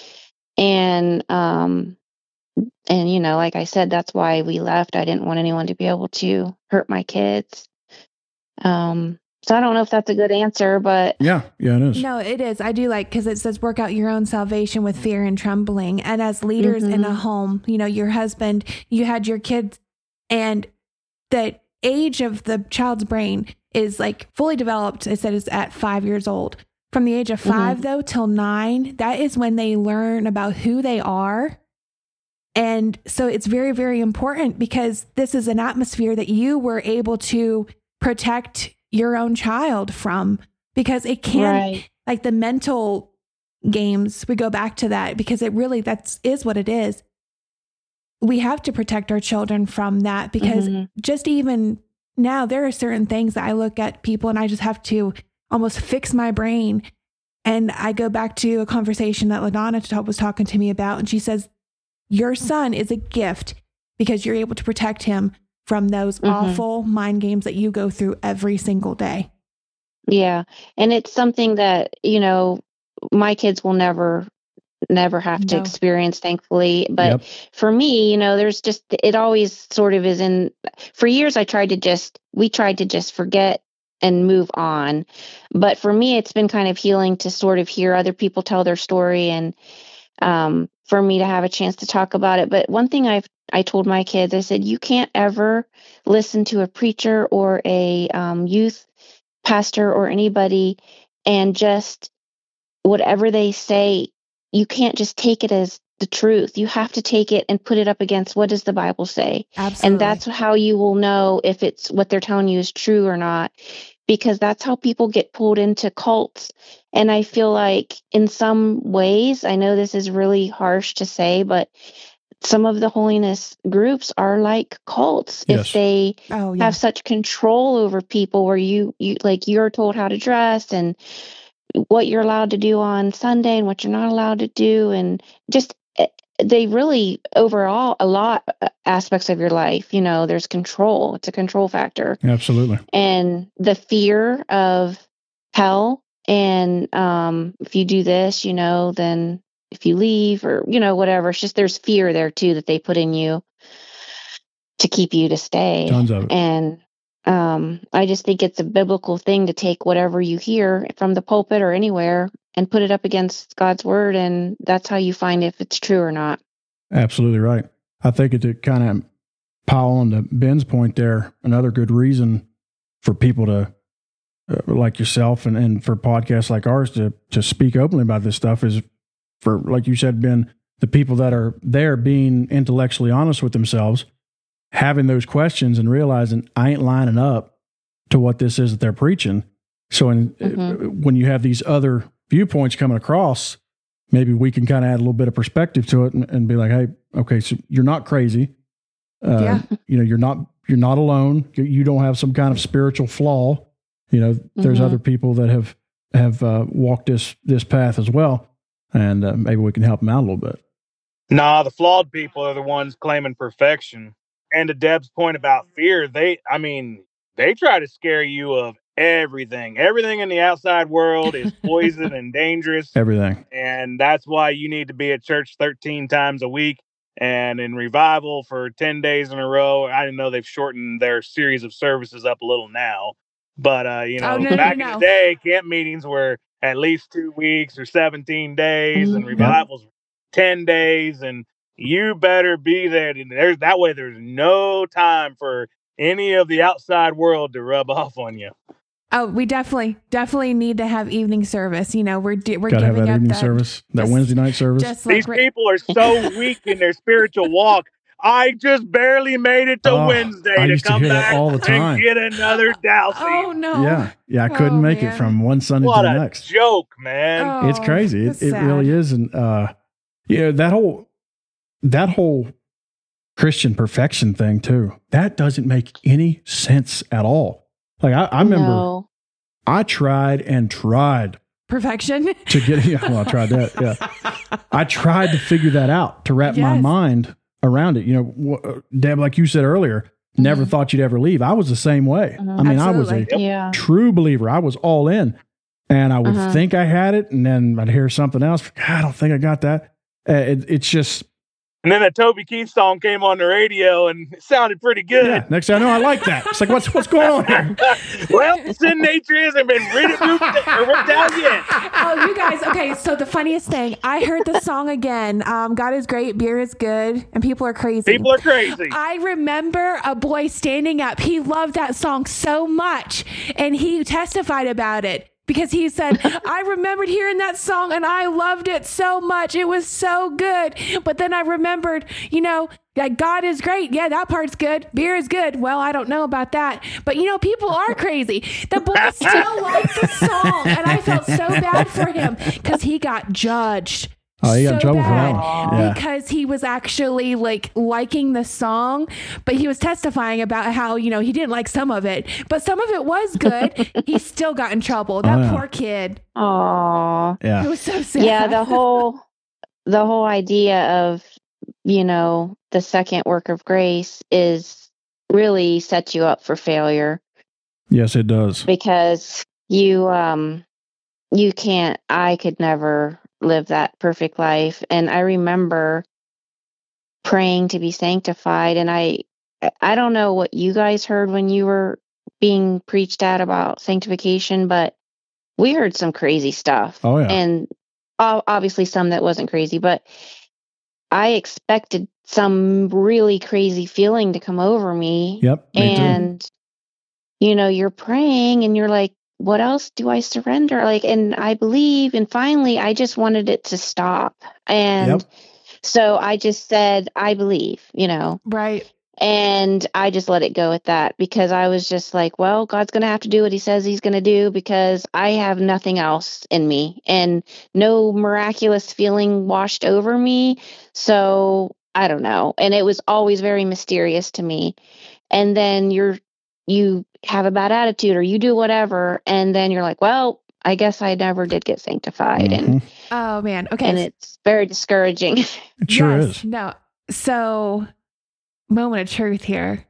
F: And, um, and, you know, like I said, that's why we left. I didn't want anyone to be able to hurt my kids. Um, so I don't know if that's a good answer, but
B: Yeah. Yeah, it is.
E: No, it is. I do like, because it says work out your own salvation with fear and trembling. And as leaders in a
F: Mhm.
E: home, you know, your husband, you had your kids, and the age of the child's brain is like fully developed. It said it's at five years old. From the age of five, though, till nine, that is when they learn about who they are. And so it's very, very important because this is an atmosphere that you were able to protect your own child from, because it can,
F: Right.
E: like the mental games, we go back to that because it really, that's is what it is. We have to protect our children from that because
F: Mhm.
E: just even now, there are certain things that I look at people and I just have to almost fix my brain. And I go back to a conversation that LaDonna was talking to me about. And she says, your son is a gift because you're able to protect him from those
F: Mhm.
E: awful mind games that you go through every single day.
F: Yeah. And it's something that, you know, my kids will never, never have to
E: No.
F: experience, thankfully. But
B: Yep.
F: for me, you know, there's just, it always sort of is in, for years, I tried to just, we tried to just forget and move on. But for me, it's been kind of healing to sort of hear other people tell their story, and um, for me to have a chance to talk about it. But one thing I've, I told my kids, I said, you can't ever listen to a preacher or a um, youth pastor or anybody and just whatever they say, you can't just take it as the truth. You have to take it and put it up against what does the Bible say.
E: Absolutely.
F: And that's how you will know if it's what they're telling you is true or not, because that's how people get pulled into cults. And I feel like in some ways, I know this is really harsh to say, but some of the holiness groups are like cults.
B: Yes.
F: If they
E: Oh, yeah.
F: have such control over people where you, you like you're told how to dress and what you're allowed to do on Sunday and what you're not allowed to do. And just, eh, they really overall a lot uh, aspects of your life, you know, there's control. It's a control factor.
B: Absolutely.
F: And the fear of hell. And um, if you do this, you know, then if you leave or, you know, whatever, it's just there's fear there too that they put in you to keep you to stay.
B: Tons of it.
F: And um, I just think it's a biblical thing to take whatever you hear from the pulpit or anywhere and put it up against God's word. And that's how you find if it's true or not.
B: Absolutely right. I think it to kind of pile on to Ben's point there, another good reason for people to, uh, like yourself and, and for podcasts like ours to to speak openly about this stuff is for, like you said, Ben, the people that are there being intellectually honest with themselves, having those questions and realizing I ain't lining up to what this is that they're preaching. So in,
F: Mhm.
B: when you have these other viewpoints coming across, maybe we can kind of add a little bit of perspective to it and, and be like, hey, okay, so you're not crazy. Uh,
E: Yeah.
B: You know, you're not, you're not alone. You, you don't have some kind of spiritual flaw. You know, there's
F: Mhm.
B: other people that have, have uh, walked this, this path as well. And uh, maybe we can help them out a little bit.
D: Nah, the flawed people are the ones claiming perfection. And to Deb's point about fear, they, I mean, they try to scare you of everything. Everything in the outside world is poison and dangerous.
B: Everything.
D: And that's why you need to be at church thirteen times a week and in revival for ten days in a row. I didn't know they've shortened their series of services up a little now. But, uh, you know,
E: Oh, no, no,
D: back
E: no.
D: in the day, camp meetings were at least two weeks or seventeen days, and
F: Mhm.
D: revivals ten days. And you better be there. And there's that way. There's no time for any of the outside world to rub off on you.
E: Oh, we definitely, definitely need to have evening service. You know, we're di- we're
B: Got to have
E: giving
B: that
E: up
B: evening
E: that
B: service, that
E: just-
B: Wednesday night service.
E: Just like
D: These
E: right-
D: people are so weak in their spiritual walk. I just barely made it to
B: Oh,
D: Wednesday
B: I
D: to
B: used to
D: come
B: hear that
D: back
B: all the time.
D: and get another dousing.
E: oh no,
B: yeah. Yeah. I couldn't
E: Oh,
B: make
E: man.
B: it from one Sunday
D: What
B: to the
D: a
B: next.
D: joke, man.
E: Oh,
B: It's crazy. It,
E: that's
B: it
E: sad.
B: really is. And, uh, you know, that whole, that whole Christian perfection thing too, that doesn't make any sense at all. Like I, I remember
F: No.
B: I tried and tried
E: Perfection.
B: to get, yeah, well, I tried that. Yeah. I tried to figure that out, to wrap my
E: Yes.
B: mind around it. You know, wh- Deb, like you said earlier, never
E: Mhm.
B: thought you'd ever leave. I was the same way.
F: Mhm.
B: I mean, I was
E: Absolutely.
B: a
F: Yeah.
B: true believer. I was all in, and I would
F: Uh-huh.
B: think I had it, and then I'd hear something else. I don't think I got that. Uh, it, it's just,
D: And then a Toby Keith song came on the radio and it sounded pretty good.
B: yeah. Next thing I know, I like that. It's like, what's what's going on here?
D: Well, sin nature hasn't been ripped, or ripped out yet.
E: Oh, you guys. Okay, so the funniest thing, I heard the song again. Um, God is great, beer is good, and people are crazy.
D: People are crazy.
E: I remember a boy standing up. He loved that song so much, and he testified about it because he said, I remembered hearing that song and I loved it so much. It was so good. But then I remembered, you know, that God is great. Yeah, that part's good. Beer is good. Well, I don't know about that. But, you know, people are crazy. The boy still liked the song, and I felt so bad for him because he got judged.
B: Oh, he got in
E: so
B: trouble for that
E: bad
B: one. Yeah.
E: because he was actually like liking the song, but he was testifying about how, you know, he didn't like some of it, but some of it was good. He still got in trouble. That
B: Oh, yeah.
E: poor kid.
F: Aw.
E: It
B: Yeah.
E: was so sad.
F: Yeah, the whole the whole idea of, you know, the second work of grace is really sets you up for failure
B: Yes, it does.
F: because you um you can't I could never live that perfect life. And I remember praying to be sanctified, and I I don't know what you guys heard when you were being preached at about sanctification, but we heard some crazy stuff.
B: Oh, yeah.
F: And o- obviously some that wasn't crazy, but I expected some really crazy feeling to come over me.
B: Yep. Me too.
F: And you know, you're praying and you're like, what else do I surrender? Like, and I believe, and finally I just wanted it to stop. And
B: Yep.
F: so I just said, I believe, you know,
E: right.
F: and I just let it go at that because I was just like, well, God's going to have to do what he says he's going to do because I have nothing else in me and no miraculous feeling washed over me. So I don't know. And it was always very mysterious to me. And then you're, you have a bad attitude or you do whatever. And then you're like, well, I guess I never did get sanctified. And,
B: Mhm.
E: Oh, man. Okay.
F: and it's very discouraging.
B: It sure
E: Yes,
B: is.
E: No. So, moment of truth here.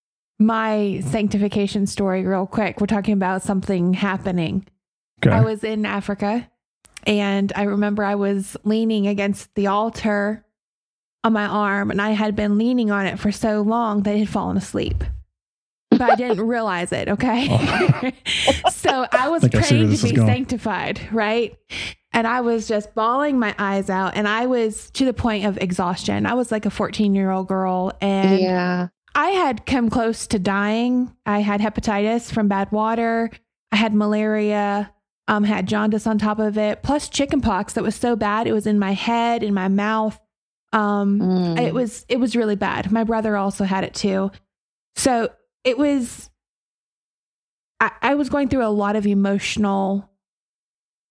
E: My sanctification story, real quick. We're talking about something happening.
B: Okay.
E: I was in Africa, and I remember I was leaning against the altar on my arm, and I had been leaning on it for so long that I had fallen asleep. But I didn't realize it, okay? So I was
B: I think I see where
E: praying
B: this
E: to
B: is
E: be
B: going.
E: sanctified, right? And I was just bawling my eyes out, and I was to the point of exhaustion. I was like a fourteen-year-old girl, and
F: Yeah.
E: I had come close to dying. I had hepatitis from bad water. I had malaria, um, had jaundice on top of it, plus chickenpox that was so bad. It was in my head, in my mouth. Um,
F: Mm.
E: it was, it was really bad. My brother also had it too. So it was, I, I was going through a lot of emotional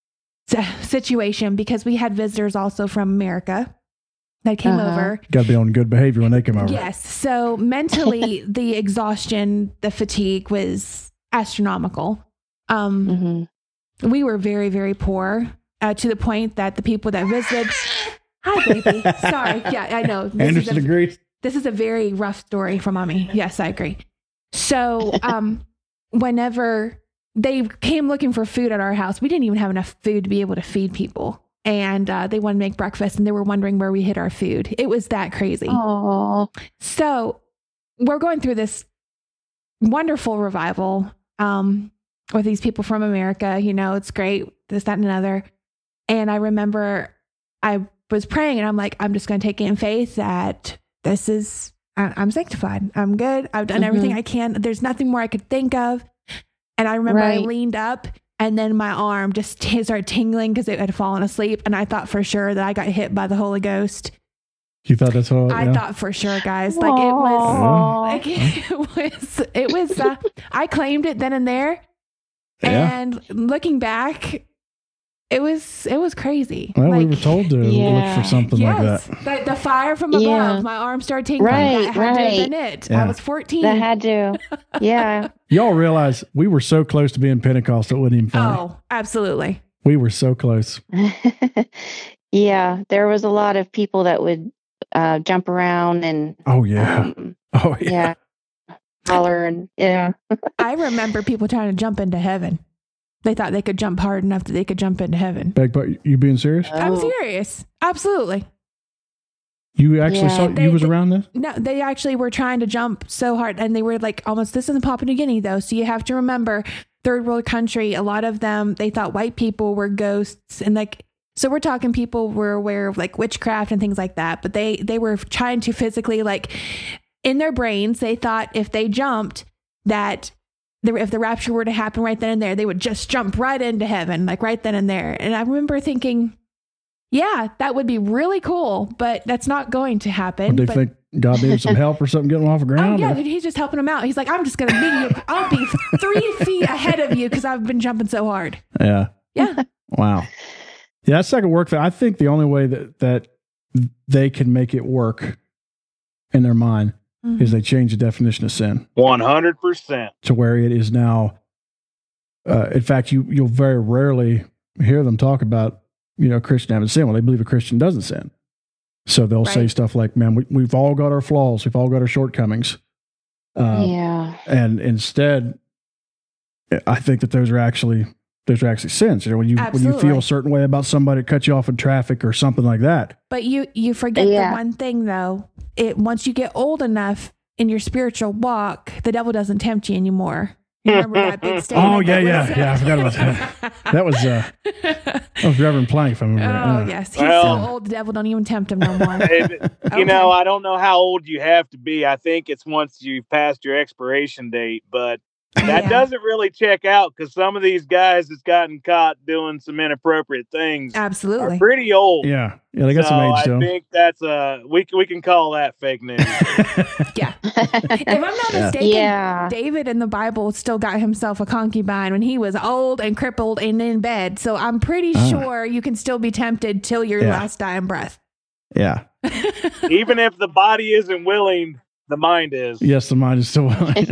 E: situation because we had visitors also from America that came
F: Uh-huh.
E: over.
B: Got to be on good behavior when they come over.
E: Yes. So mentally, the exhaustion, the fatigue was astronomical. Um,
F: hmm
E: we were very, very poor uh, to the point that the people that visited. Hi, baby. Sorry. Yeah, I know. This
B: Anderson
E: is a,
B: agrees.
E: this is a very rough story for mommy. Yes, I agree. So, um, whenever they came looking for food at our house, we didn't even have enough food to be able to feed people. And uh, they wanted to make breakfast and they were wondering where we hid our food. It was that crazy.
F: Oh,
E: So we're going through this wonderful revival um, with these people from America. You know, it's great, this, that, and another. And I remember I was praying and I'm like, I'm just going to take it in faith that this is, I, I'm sanctified. I'm good. I've done
F: Mhm.
E: everything I can. There's nothing more I could think of. And I remember I
F: Right.
E: leaned up and then my arm just t- started tingling because it had fallen asleep. And I thought for sure that I got hit by the Holy Ghost.
B: You thought that's what?
E: I
B: yeah.
E: thought for sure, guys. Like it was,
F: Aw.
E: like it was, it was. Uh, I claimed it then and there,
B: Yeah.
E: and looking back, it was it was crazy.
B: Well, we
E: Like,
B: were told to look
F: Yeah.
B: for something
E: yes,
B: like that.
E: the, the fire from above.
F: Yeah.
E: My arm started tingling.
F: Right,
E: that had to have been
F: right.
E: it.
B: Yeah.
E: I was fourteen.
F: that had to. Yeah.
B: Y'all realize we were so close to being Pentecostal, it wasn't even funny.
E: oh, absolutely.
B: We were so close.
F: Yeah. There was a lot of people that would uh, jump around and
B: Oh, yeah.
F: um,
B: Oh, yeah.
F: yeah, holler and yeah.
E: I remember people trying to jump into heaven. They thought they could jump hard enough that they could jump into heaven.
B: Beg, but you being serious?
E: I'm
F: Oh.
E: serious. Absolutely.
B: You actually
F: Yeah.
B: saw,
E: They-
B: you was
E: they-
B: around this?
E: No, they actually were trying to jump so hard and they were like almost, this isn't Papua New Guinea though. So you have to remember third world country, a lot of them, they thought white people were ghosts and like, so we're talking people were aware of like witchcraft and things like that, but they, they were trying to physically like in their brains, they thought if they jumped that the, if the rapture were to happen right then and there, they would just jump right into heaven, like right then and there. And I remember thinking, yeah, that would be really cool, but that's not going to happen.
B: Or they
E: But-
B: think God needed some help or something getting them off the
E: Oh
B: ground?
E: yeah,
B: or-
E: dude, he's just helping him out. He's like, I'm just gonna beat you. I'll be three feet ahead of you because I've been jumping so hard.
B: yeah.
E: Yeah,
B: Wow. Yeah, that's like a work thing. I think the only way that, that they can make it work in their mind
E: Mhm.
B: is they change the definition of sin
D: one hundred percent.
B: to where it is now. Uh, in fact, you you'll very rarely hear them talk about you know Christian having sin. Well, they believe a Christian doesn't sin, so they'll say
E: Right.
B: stuff like, "Man, we, we've all got our flaws. We've all got our shortcomings." Uh,
F: Yeah.
B: And instead, I think that those are actually those are actually sins. You know, when you when you
E: Absolutely.
B: feel a certain way about somebody that cut you off in traffic or something like that.
E: but you you forget
F: Yeah.
E: the one thing though. It once you get old enough in your spiritual walk, the devil doesn't tempt you anymore. You remember that big statement?
B: Oh yeah,
E: that
B: yeah,
E: was-
B: yeah. I forgot about that. That was uh, that was Reverend Plank, if I remember.
E: Oh
B: right. Uh,
E: yes, he's
D: Well-
E: so old. The devil don't even tempt him no more.
D: It-
E: Okay.
D: You know, I don't know how old you have to be. I think it's once you've passed your expiration date, but that
E: Yeah.
D: doesn't really check out because some of these guys that's gotten caught doing some inappropriate things
E: Absolutely.
D: are pretty old.
B: Yeah, yeah. They got
D: so
B: some age
D: I
B: to them.
D: think that's uh we c- we can call that fake news.
E: Yeah. If I'm not
B: Yeah.
E: mistaken,
F: Yeah.
E: David in the Bible still got himself a concubine when he was old and crippled and in bed. So I'm pretty
B: Ah.
E: sure you can still be tempted till your
B: Yeah.
E: last dying breath.
B: Yeah.
D: Even if the body isn't willing, the mind is.
B: Yes, the mind is still willing.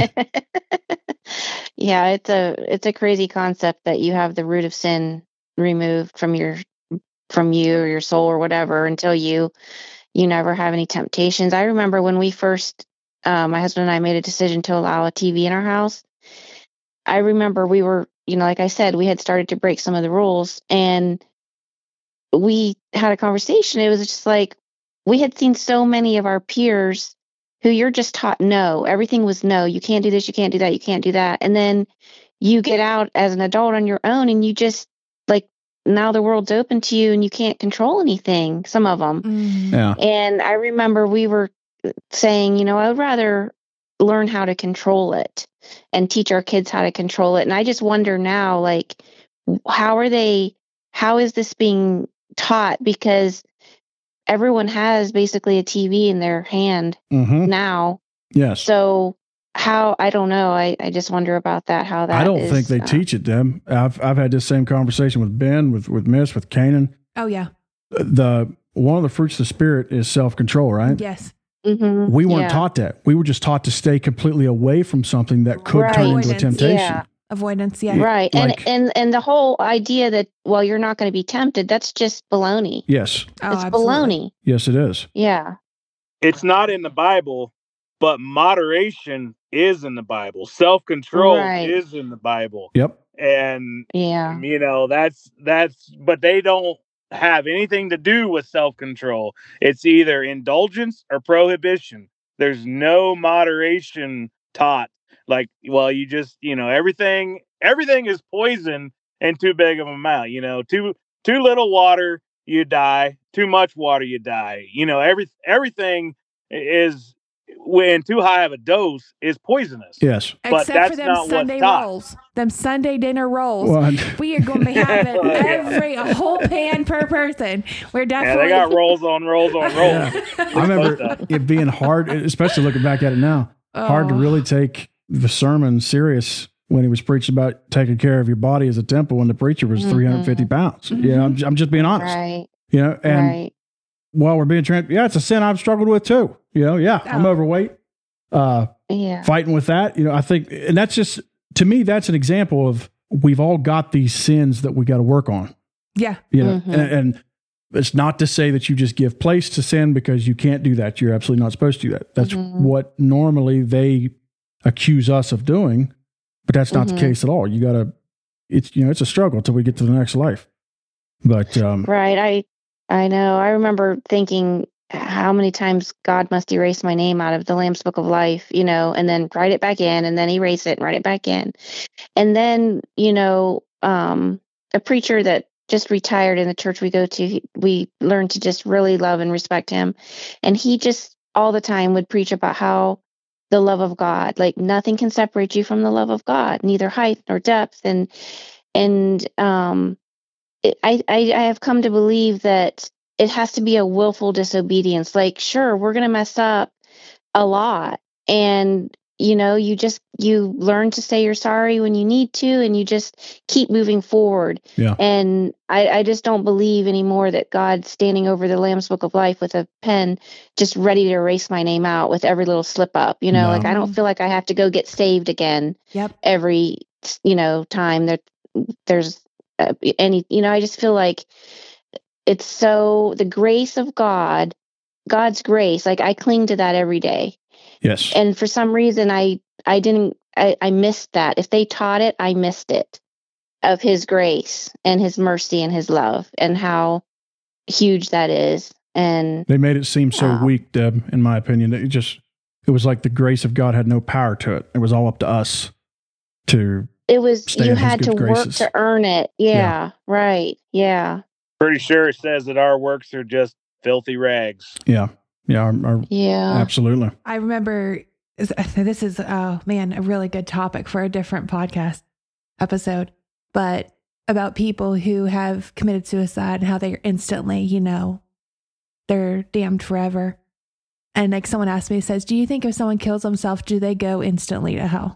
F: Yeah, it's a it's a crazy concept that you have the root of sin removed from your from you or your soul or whatever until you you never have any temptations. I remember when we first uh, my husband and I made a decision to allow a T V in our house. I remember we were, you know, like I said, we had started to break some of the rules and we had a conversation. It was just like we had seen so many of our peers who you're just taught no. Everything was no. You can't do this. You can't do that. You can't do that. And then you get out as an adult on your own and you just like now the world's open to you and you can't control anything, some of them.
E: Mm.
B: Yeah.
F: And I remember we were saying, you know, I'd rather learn how to control it and teach our kids how to control it. And I just wonder now, like, how are they, how is this being taught? Because everyone has basically a T V in their hand
B: Mm-hmm.
F: now.
B: Yes.
F: So how, I don't know. I, I just wonder about that, how that
B: I don't
F: is,
B: think they
F: uh,
B: teach it, Deb. I've I've had this same conversation with Ben, with with Miss, with Kanan.
E: Oh yeah.
B: The one of the fruits of the Spirit is self-control, right?
E: Yes.
F: mhm,
B: We weren't
F: yeah.
B: taught that. We were just taught to stay completely away from something that could
F: Right.
B: turn into a
E: Avoidance,
B: temptation.
F: yeah.
E: Avoidance. Yeah.
B: Yeah.
F: Right.
B: like-
F: and, and, and the whole idea that, well, you're not going to be tempted, that's just baloney.
B: Yes.
E: Oh,
F: it's
E: absolutely.
F: baloney.
B: Yes, it is.
F: Yeah.
D: It's not in the Bible, but moderation is in the Bible. Self-control
F: Right.
D: is in the Bible.
B: Yep.
D: And
F: Yeah.
D: you know, that's that's but they don't have anything to do with self-control. It's either indulgence or prohibition. There's no moderation taught. Like, well, you just, you know, everything everything is poison in too big of a amount. You know, too too little water, you die. Too much water, you die. You know, every everything is, when too high of a dose, is poisonous.
B: Yes.
D: But
E: Except
D: that's
E: for them
D: not what's
E: Sunday
D: taught.
E: rolls, them Sunday dinner rolls.
B: Well,
E: We are going to be having
D: Yeah.
E: every a whole pan per person. We're
D: Yeah,
E: definitely.
D: they got rolls on rolls on rolls.
B: Yeah. I remember it being hard, especially looking back at it now, hard to
E: Oh.
B: really take the sermon serious when he was preaching about taking care of your body as a temple when the preacher was
F: Mhm.
B: three hundred fifty pounds. You know, I'm, I'm just being honest.
F: Right.
B: You know, and
F: right.
B: while we're being trans, yeah, it's a sin I've struggled with too. You know, yeah, I'm
E: Oh.
B: overweight. Uh,
F: Yeah.
B: fighting with that, you know, I think, and that's just, to me, that's an example of we've all got these sins that we got to work on,
E: Yeah.
B: you know,
F: Mhm.
B: and, and it's not to say that you just give place to sin, because you can't do that. You're absolutely not supposed to do that. That's
F: Mhm.
B: what normally they accuse us of doing, but that's not
F: Mhm.
B: the case at all. You got to, it's, you know, it's a struggle until we get to the next life. But, um,
F: Right. I I know. I remember thinking how many times God must erase my name out of the Lamb's Book of Life, you know, and then write it back in, and then erase it and write it back in. And then, you know, um, a preacher that just retired in the church we go to, he- we learned to just really love and respect him. And he just all the time would preach about how the love of God, like nothing can separate you from the love of God, neither height nor depth. And, and, um, it, I, I, I have come to believe that it has to be a willful disobedience. Like, sure, we're going to mess up a lot. And, you know, you just, you learn to say you're sorry when you need to, and you just keep moving forward.
B: Yeah.
F: And I, I just don't believe anymore that God's standing over the Lamb's Book of Life with a pen, just ready to erase my name out with every little slip up. You know,
B: No.
F: like I don't feel like I have to go get saved again
E: Yep.
F: every, you know, time that there's uh, any, you know, I just feel like it's so the grace of God, God's grace, like I cling to that every day.
B: yes.
F: And for some reason, I, I didn't, I, I missed that. If they taught it, I missed it, of his grace and his mercy and his love and how huge that is. And
B: They made it seem so
F: Wow.
B: weak, Deb, in my opinion. That it just, it was like the grace of God had no power to it. It was all up to us to,
F: it was,
B: Stay
F: you
B: in his
F: had to
B: good
F: work
B: graces.
F: to earn it. Yeah,
B: Yeah.
F: right. Yeah.
D: Pretty sure it says that our works are just filthy rags.
B: yeah, yeah, our, our,
F: Yeah.
B: absolutely.
E: I remember this is, oh man, a really good topic for a different podcast episode, but about people who have committed suicide and how they're instantly, you know, they're damned forever. And like someone asked me, says, do you think if someone kills themselves, do they go instantly to hell?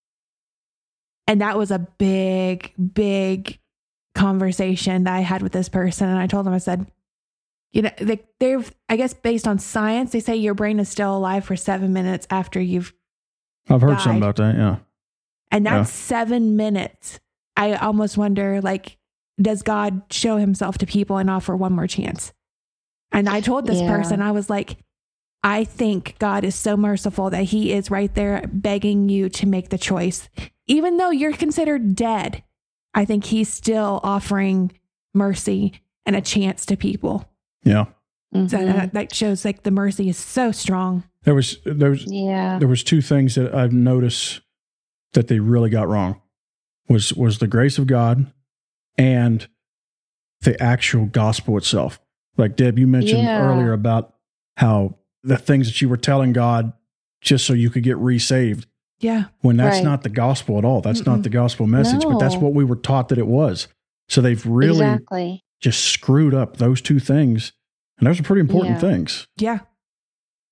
E: And that was a big, big conversation that I had with this person. And I told them, I said, you know, they, they're, I guess based on science, they say your brain is still alive for seven minutes after you've,
B: I've heard
E: died.
B: something about that. Yeah.
E: and that's
B: Yeah.
E: seven minutes. I almost wonder, like, does God show himself to people and offer one more chance? And I told this
F: Yeah.
E: person, I was like, I think God is so merciful that he is right there begging you to make the choice. Even though you're considered dead, I think he's still offering mercy and a chance to people.
B: Yeah.
E: So
F: Mhm.
E: that, that shows like the mercy is so strong.
B: There was, there was,
F: Yeah.
B: there was two things that I've noticed that they really got wrong was, was the grace of God and the actual gospel itself. Like Deb, you mentioned
F: Yeah.
B: earlier about how the things that you were telling God just so you could get resaved,
E: Yeah.
B: when that's
F: Right.
B: not the gospel at all. That's not
E: Mm-mm.
B: the gospel message, but that's
F: No.
B: what we were taught that it was. So they've really
F: Exactly.
B: just screwed up those two things. And those are pretty important
F: Yeah.
B: things.
E: Yeah.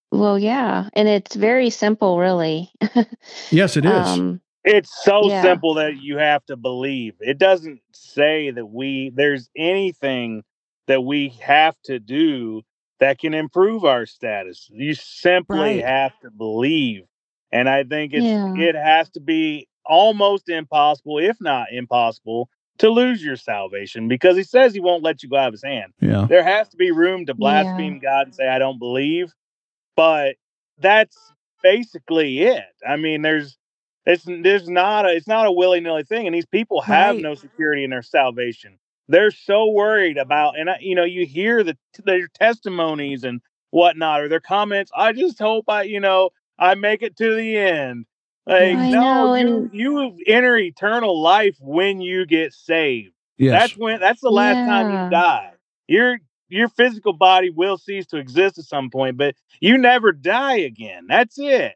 F: Well, yeah, and it's very simple, really.
B: Yes, it is.
F: Um,
D: It's so
F: Yeah.
D: simple that you have to believe. It doesn't say that we there's anything that we have to do that can improve our status. You simply
E: Right.
D: have to believe. And I think it's
F: Yeah.
D: it has to be almost impossible, if not impossible, to lose your salvation because he says he won't let you go out of his hand.
B: yeah.
D: There has to be room to blaspheme God and say I don't believe, but that's basically it. I mean, there's it's there's not a it's not a willy-nilly thing, and these people have
E: Right.
D: no security in their salvation. They're so worried about, and I, you know, you hear the their testimonies and whatnot, or their comments. I just hope I, you know, I make it to the end. Like,
F: I
D: no,
F: know,
D: you
F: and
D: you enter eternal life when you get saved.
B: Yes.
D: That's when that's the last time
F: Yeah.
D: you die. Your your physical body will cease to exist at some point, but you never die again. That's it.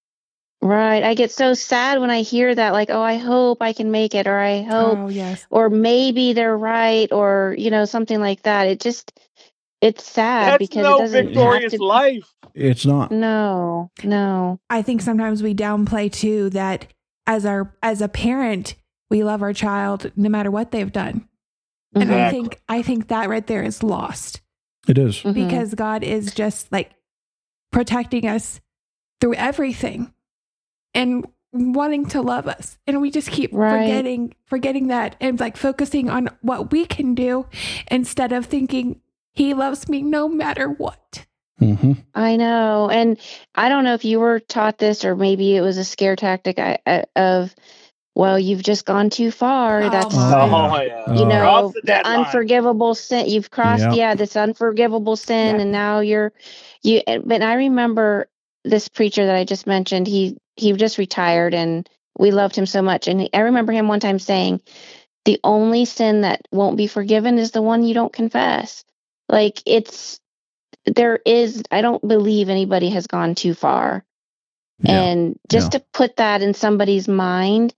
F: right. I get so sad when I hear that, like, oh, I hope I can make it, or I hope,
E: Oh, yes.
F: or maybe they're right, or, you know, something like that. It just, it's sad
D: That's
F: because it
D: no
F: doesn't have
D: victorious
F: to.
D: life.
B: It's not.
F: No, no.
E: I think sometimes we downplay too that as our as a parent, we love our child no matter what they've done. And I
D: Exactly.
E: think I think that right there is lost
B: It is.
F: Mhm.
E: because God is just like protecting us through everything and wanting to love us. And we just keep
F: Right.
E: forgetting forgetting that and like focusing on what we can do instead of thinking he loves me no matter what.
B: Mm-hmm.
F: I know. And I don't know if you were taught this or maybe it was a scare tactic I, I, of, well, you've just gone too far.
E: Oh,
F: That's,
E: my.
D: Oh yeah.
F: you
B: Oh.
F: know,
D: Cross the
F: the
D: dead line.
F: unforgivable sin. You've crossed,
B: Yep.
F: yeah, this unforgivable sin.
E: Yep.
F: And now you're, you, but I remember this preacher that I just mentioned, he, he just retired and we loved him so much. And I remember him one time saying, the only sin that won't be forgiven is the one you don't confess. Like it's, there is, I don't believe anybody has gone too far.
B: Yeah.
F: And just
B: Yeah.
F: to put that in somebody's mind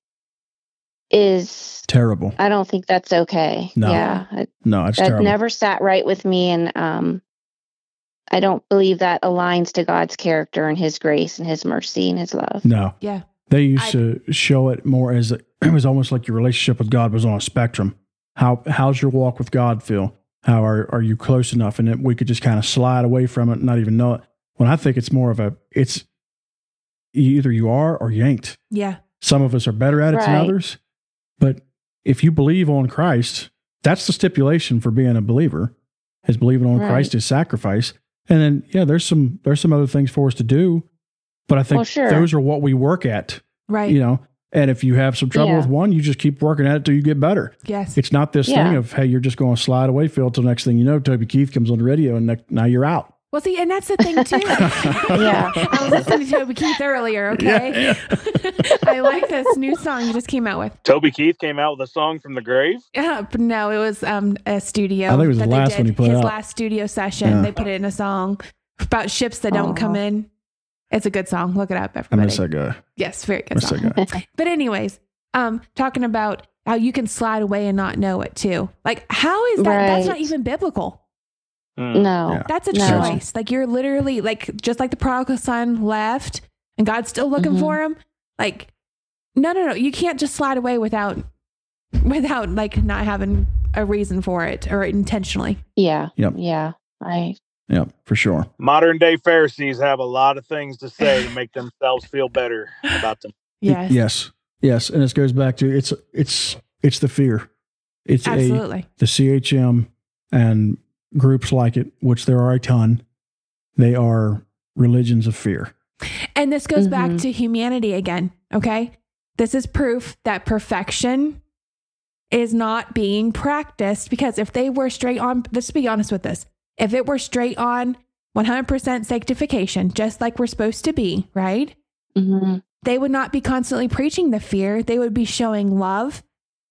F: is,
B: Terrible.
F: I don't think that's okay.
B: No.
F: Yeah. I-
B: No, it's
F: That
B: terrible.
F: never sat right with me. And um, I don't believe that aligns to God's character and his grace and his mercy and his love.
B: No.
E: Yeah.
B: They used
E: I-
B: to show it more as a, it was almost like your relationship with God was on a spectrum. How how's your walk with God feel? How are are you close enough? And then we could just kind of slide away from it and not even know it. When I think it's more of a it's either you are or you ain't.
E: Yeah.
B: Some of us are better at it than
F: Right.
B: others. But if you believe on Christ, that's the stipulation for being a believer, is believing on
F: Right.
B: Christ, his sacrifice. And then yeah, there's some there's some other things for us to do. But I think
F: Well, sure.
B: those are what we work at.
E: Right.
B: You know, and if you have some trouble
F: Yeah.
B: with one, you just keep working at it till you get better.
E: Yes.
B: It's not this
F: Yeah.
B: thing of, hey, you're just going to slide away, Phil, till next thing you know, Toby Keith comes on the radio and ne- now you're out.
E: Well, see, and that's the thing too.
F: Yeah.
E: I was listening to Toby Keith earlier. Okay. I like this new song you just came out with.
D: Toby Keith came out with a song from the grave.
E: Yeah, but no, it was um a studio.
B: I think it was the
E: that they
B: last
E: did.
B: one he put
E: His
B: out.
E: last studio session.
B: Yeah.
E: They put it in a song about ships that don't come
F: Aw.
E: in. It's a good song. Look it up,
B: I
E: everybody.
B: miss that guy.
E: Yes, very good
B: Miss
E: song.
B: that guy.
E: But anyways, um, talking about how you can slide away and not know it too. Like, how is that? That's not
F: Right.
E: even biblical.
D: Hmm.
F: No.
B: Yeah.
E: That's a
F: No.
E: choice. Like you're literally like just like the prodigal son left and God's still looking
F: Mhm.
E: for him. Like, no, no, no. You can't just slide away without without like not having a reason for it or intentionally.
F: Yeah.
B: Yep.
F: Yeah. I,
B: Yeah, for sure.
D: Modern day Pharisees have a lot of things to say to make themselves feel better about them.
E: Yes.
B: Yes. Yes. And this goes back to it's it's it's the fear. It's a
E: Absolutely.
B: the C H M and groups like it, which there are a ton. They are religions of fear.
E: And this goes back
F: Mhm.
E: to humanity again. Okay. This is proof that perfection is not being practiced because if they were straight on, let's be honest with this. If it were straight on one hundred percent sanctification, just like we're supposed to be, right?
F: mhm.
E: They would not be constantly preaching the fear. They would be showing love,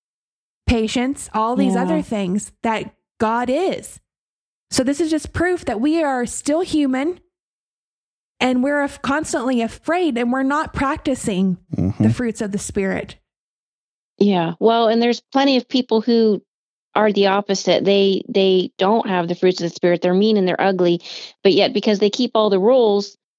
E: patience, all these
F: Yeah.
E: other things that God is. So this is just proof that we are still human and we're af- constantly afraid and we're not practicing
B: Mhm.
E: the fruits of the Spirit.
F: Yeah. Well, and there's plenty of people who are the opposite. They they don't have the fruits of the spirit. They're mean and they're ugly, but yet because they keep all the rules,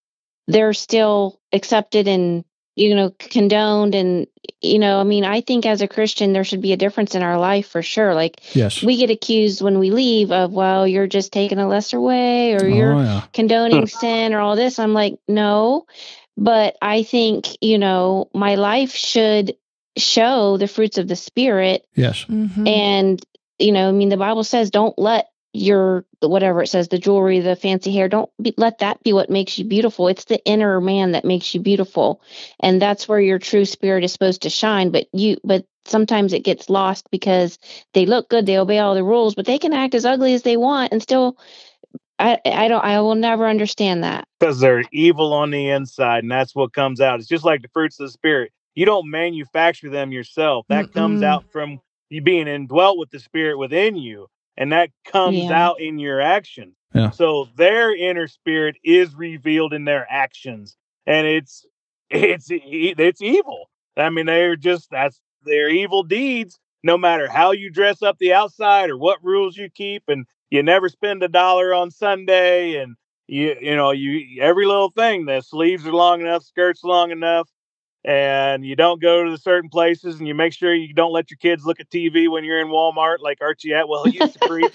F: they're still accepted and, you know, condoned. And, you know, I mean, I think as a Christian, there should be a difference in our life for sure. Like,
B: Yes.
F: we get accused when we leave of, well, you're just taking a lesser way, or
B: Oh,
F: you're
B: yeah.
F: condoning sin, or all this. I'm like, no. But I think, you know, my life should show the fruits of the Spirit.
B: Yes.
E: Mhm.
F: And, you know, I mean, the Bible says, don't let your, whatever it says, the jewelry, the fancy hair, don't be, let that be what makes you beautiful. It's the inner man that makes you beautiful. And that's where your true spirit is supposed to shine. But you, but sometimes it gets lost because they look good, they obey all the rules, but they can act as ugly as they want and still, I, I don't, I will never understand that.
D: Because they're evil on the inside, and that's what comes out. It's just like the fruits of the Spirit. You don't manufacture them yourself. That
E: Mm-mm.
D: comes out from you being indwelt with the Spirit within you, and that comes
F: Yeah.
D: out in your actions.
B: Yeah.
D: So their inner spirit is revealed in their actions, and it's it's e- it's evil. I mean, they're just that's their evil deeds. No matter how you dress up the outside or what rules you keep, and you never spend a dollar on Sunday, and you you know you every little thing. The sleeves are long enough, skirts long enough, and you don't go to the certain places, and you make sure you don't let your kids look at T V when you're in Walmart, like Archie Atwell used to preach.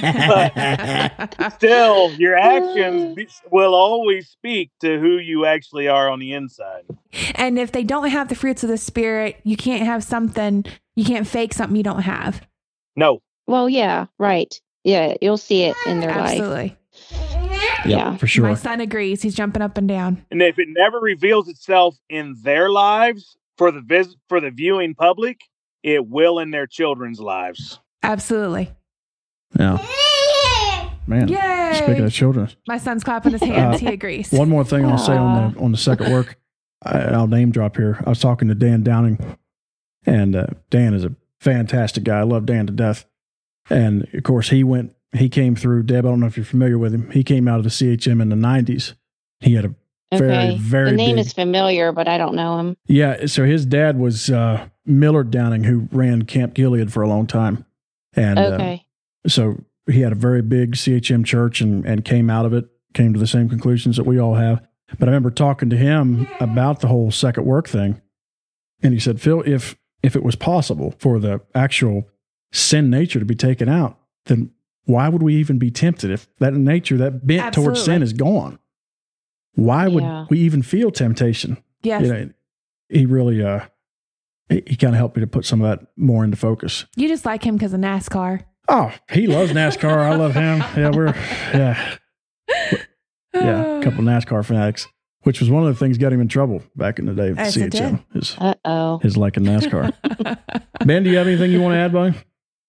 D: But still, your actions be- will always speak to who you actually are on the inside.
E: And if they don't have the fruits of the Spirit, you can't have something, you can't fake something you don't have.
D: No,
F: Well, yeah, right. Yeah, you'll see it in their life.
E: Absolutely.
F: Yeah.
B: For sure.
E: My son agrees. He's jumping up and down.
D: and if it never reveals itself in their lives for the vis- for the viewing public, it will in their children's lives.
E: Absolutely.
B: Yeah. Man.
E: Yay!
B: Speaking of children,
E: My son's clapping his hands.
B: Uh,
E: he agrees.
B: one more thing I'll say on the on the second work. I, I'll name drop here. I was talking to Dan Downing, and uh, Dan is a fantastic guy. I love Dan to death. And of course, he went. He came through. Deb, I don't know if you're familiar with him. He came out of the C H M in the nineties. He had a very,
F: Okay.
B: very
F: the name
B: big,
F: is familiar, but I don't know him.
B: yeah. So his dad was uh, Millard Downing, who ran Camp Gilead for a long time, and uh,
F: Okay.
B: so he had a very big C H M church and, and came out of it, came to the same conclusions that we all have. But I remember talking to him about the whole second work thing. And he said, Phil, if, if it was possible for the actual sin nature to be taken out, then why would we even be tempted if that nature, that bent towards sin
E: Absolutely.
B: is gone? Why would
F: Yeah.
B: we even feel temptation?
E: Yes.
B: You know, he really, uh, he, he kind of helped me to put some of that more into focus.
E: You just like him because of NASCAR.
B: Oh, he loves NASCAR. I love him. Yeah, we're yeah, yeah, a couple of NASCAR fanatics, which was one of the things got him in trouble back in the day with
E: Yes,
B: C
E: it
B: H M. His
F: Uh oh.
B: his liking NASCAR. Ben, do you have anything you want to add, buddy?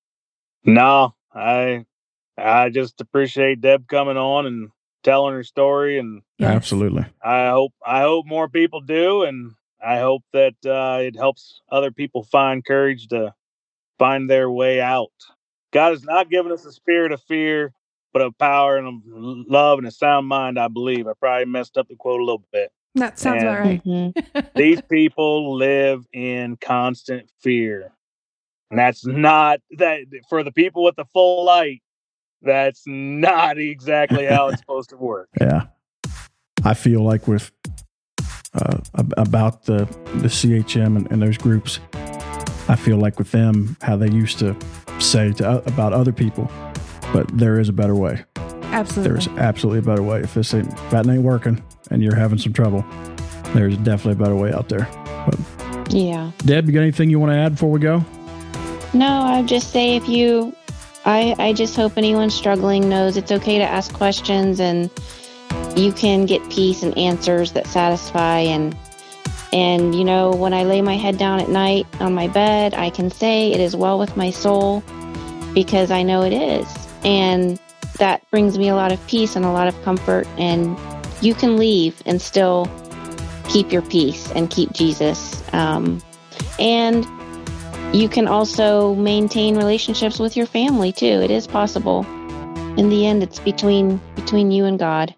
D: No, I I just appreciate Deb coming on and telling her story, and
E: Yes.
B: Absolutely.
D: I hope I hope more people do, and I hope that uh, it helps other people find courage to find their way out. God has not given us a spirit of fear, but of power and of love and a sound mind, I believe. I probably messed up the quote a little bit.
E: That sounds about right.
F: Mm-hmm.
D: These people live in constant fear. And that's not that for the people with the full light. That's not exactly how it's supposed to work.
B: Yeah, I feel like with uh, ab- about the the C H M and, and those groups, I feel like with them how they used to say to uh, about other people, but there is a better way.
E: Absolutely.
B: There's absolutely a better way. If this ain't, if that ain't working and you're having some trouble, there's definitely a better way out there. But
F: Yeah.
B: Deb, you got anything you want to add before we go?
F: No, I would just say if you, I, I just hope anyone struggling knows it's okay to ask questions and you can get peace and answers that satisfy. And, and, you know, when I lay my head down at night on my bed, I can say it is well with my soul because I know it is. And that brings me a lot of peace and a lot of comfort. And you can leave and still keep your peace and keep Jesus. Um, and you can also maintain relationships with your family too. It is possible. In the end, it's between between you and God.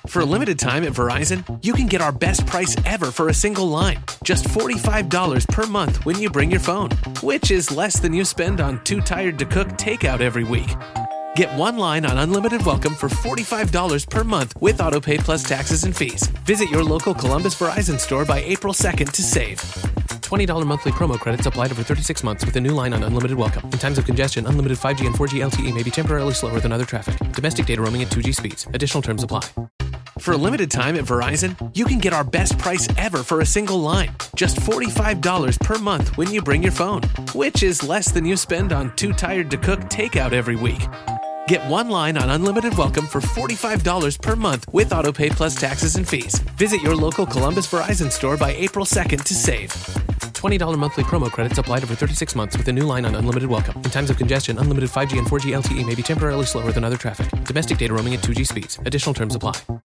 A: For a limited time at Verizon, you can get our best price ever for a single line. Just forty-five dollars per month when you bring your phone, which is less than you spend on Too Tired to Cook takeout every week. Get one line on unlimited welcome for forty-five dollars per month with AutoPay plus taxes and fees. Visit your local Columbus Verizon store by April second to save. twenty dollars monthly promo credits applied over thirty-six months with a new line on unlimited welcome. In times of congestion, unlimited five G and four G L T E may be temporarily slower than other traffic. Domestic data roaming at two G speeds. Additional terms apply. For a limited time at Verizon, you can get our best price ever for a single line. Just forty-five dollars per month when you bring your phone, which is less than you spend on Too Tired to Cook takeout every week. Get one line on unlimited welcome for forty-five dollars per month with AutoPay plus taxes and fees. Visit your local Columbus Verizon store by April second to save. twenty dollars monthly promo credits applied over thirty-six months with a new line on unlimited welcome. In times of congestion, unlimited five G and four G L T E may be temporarily slower than other traffic. Domestic data roaming at two G speeds. Additional terms apply.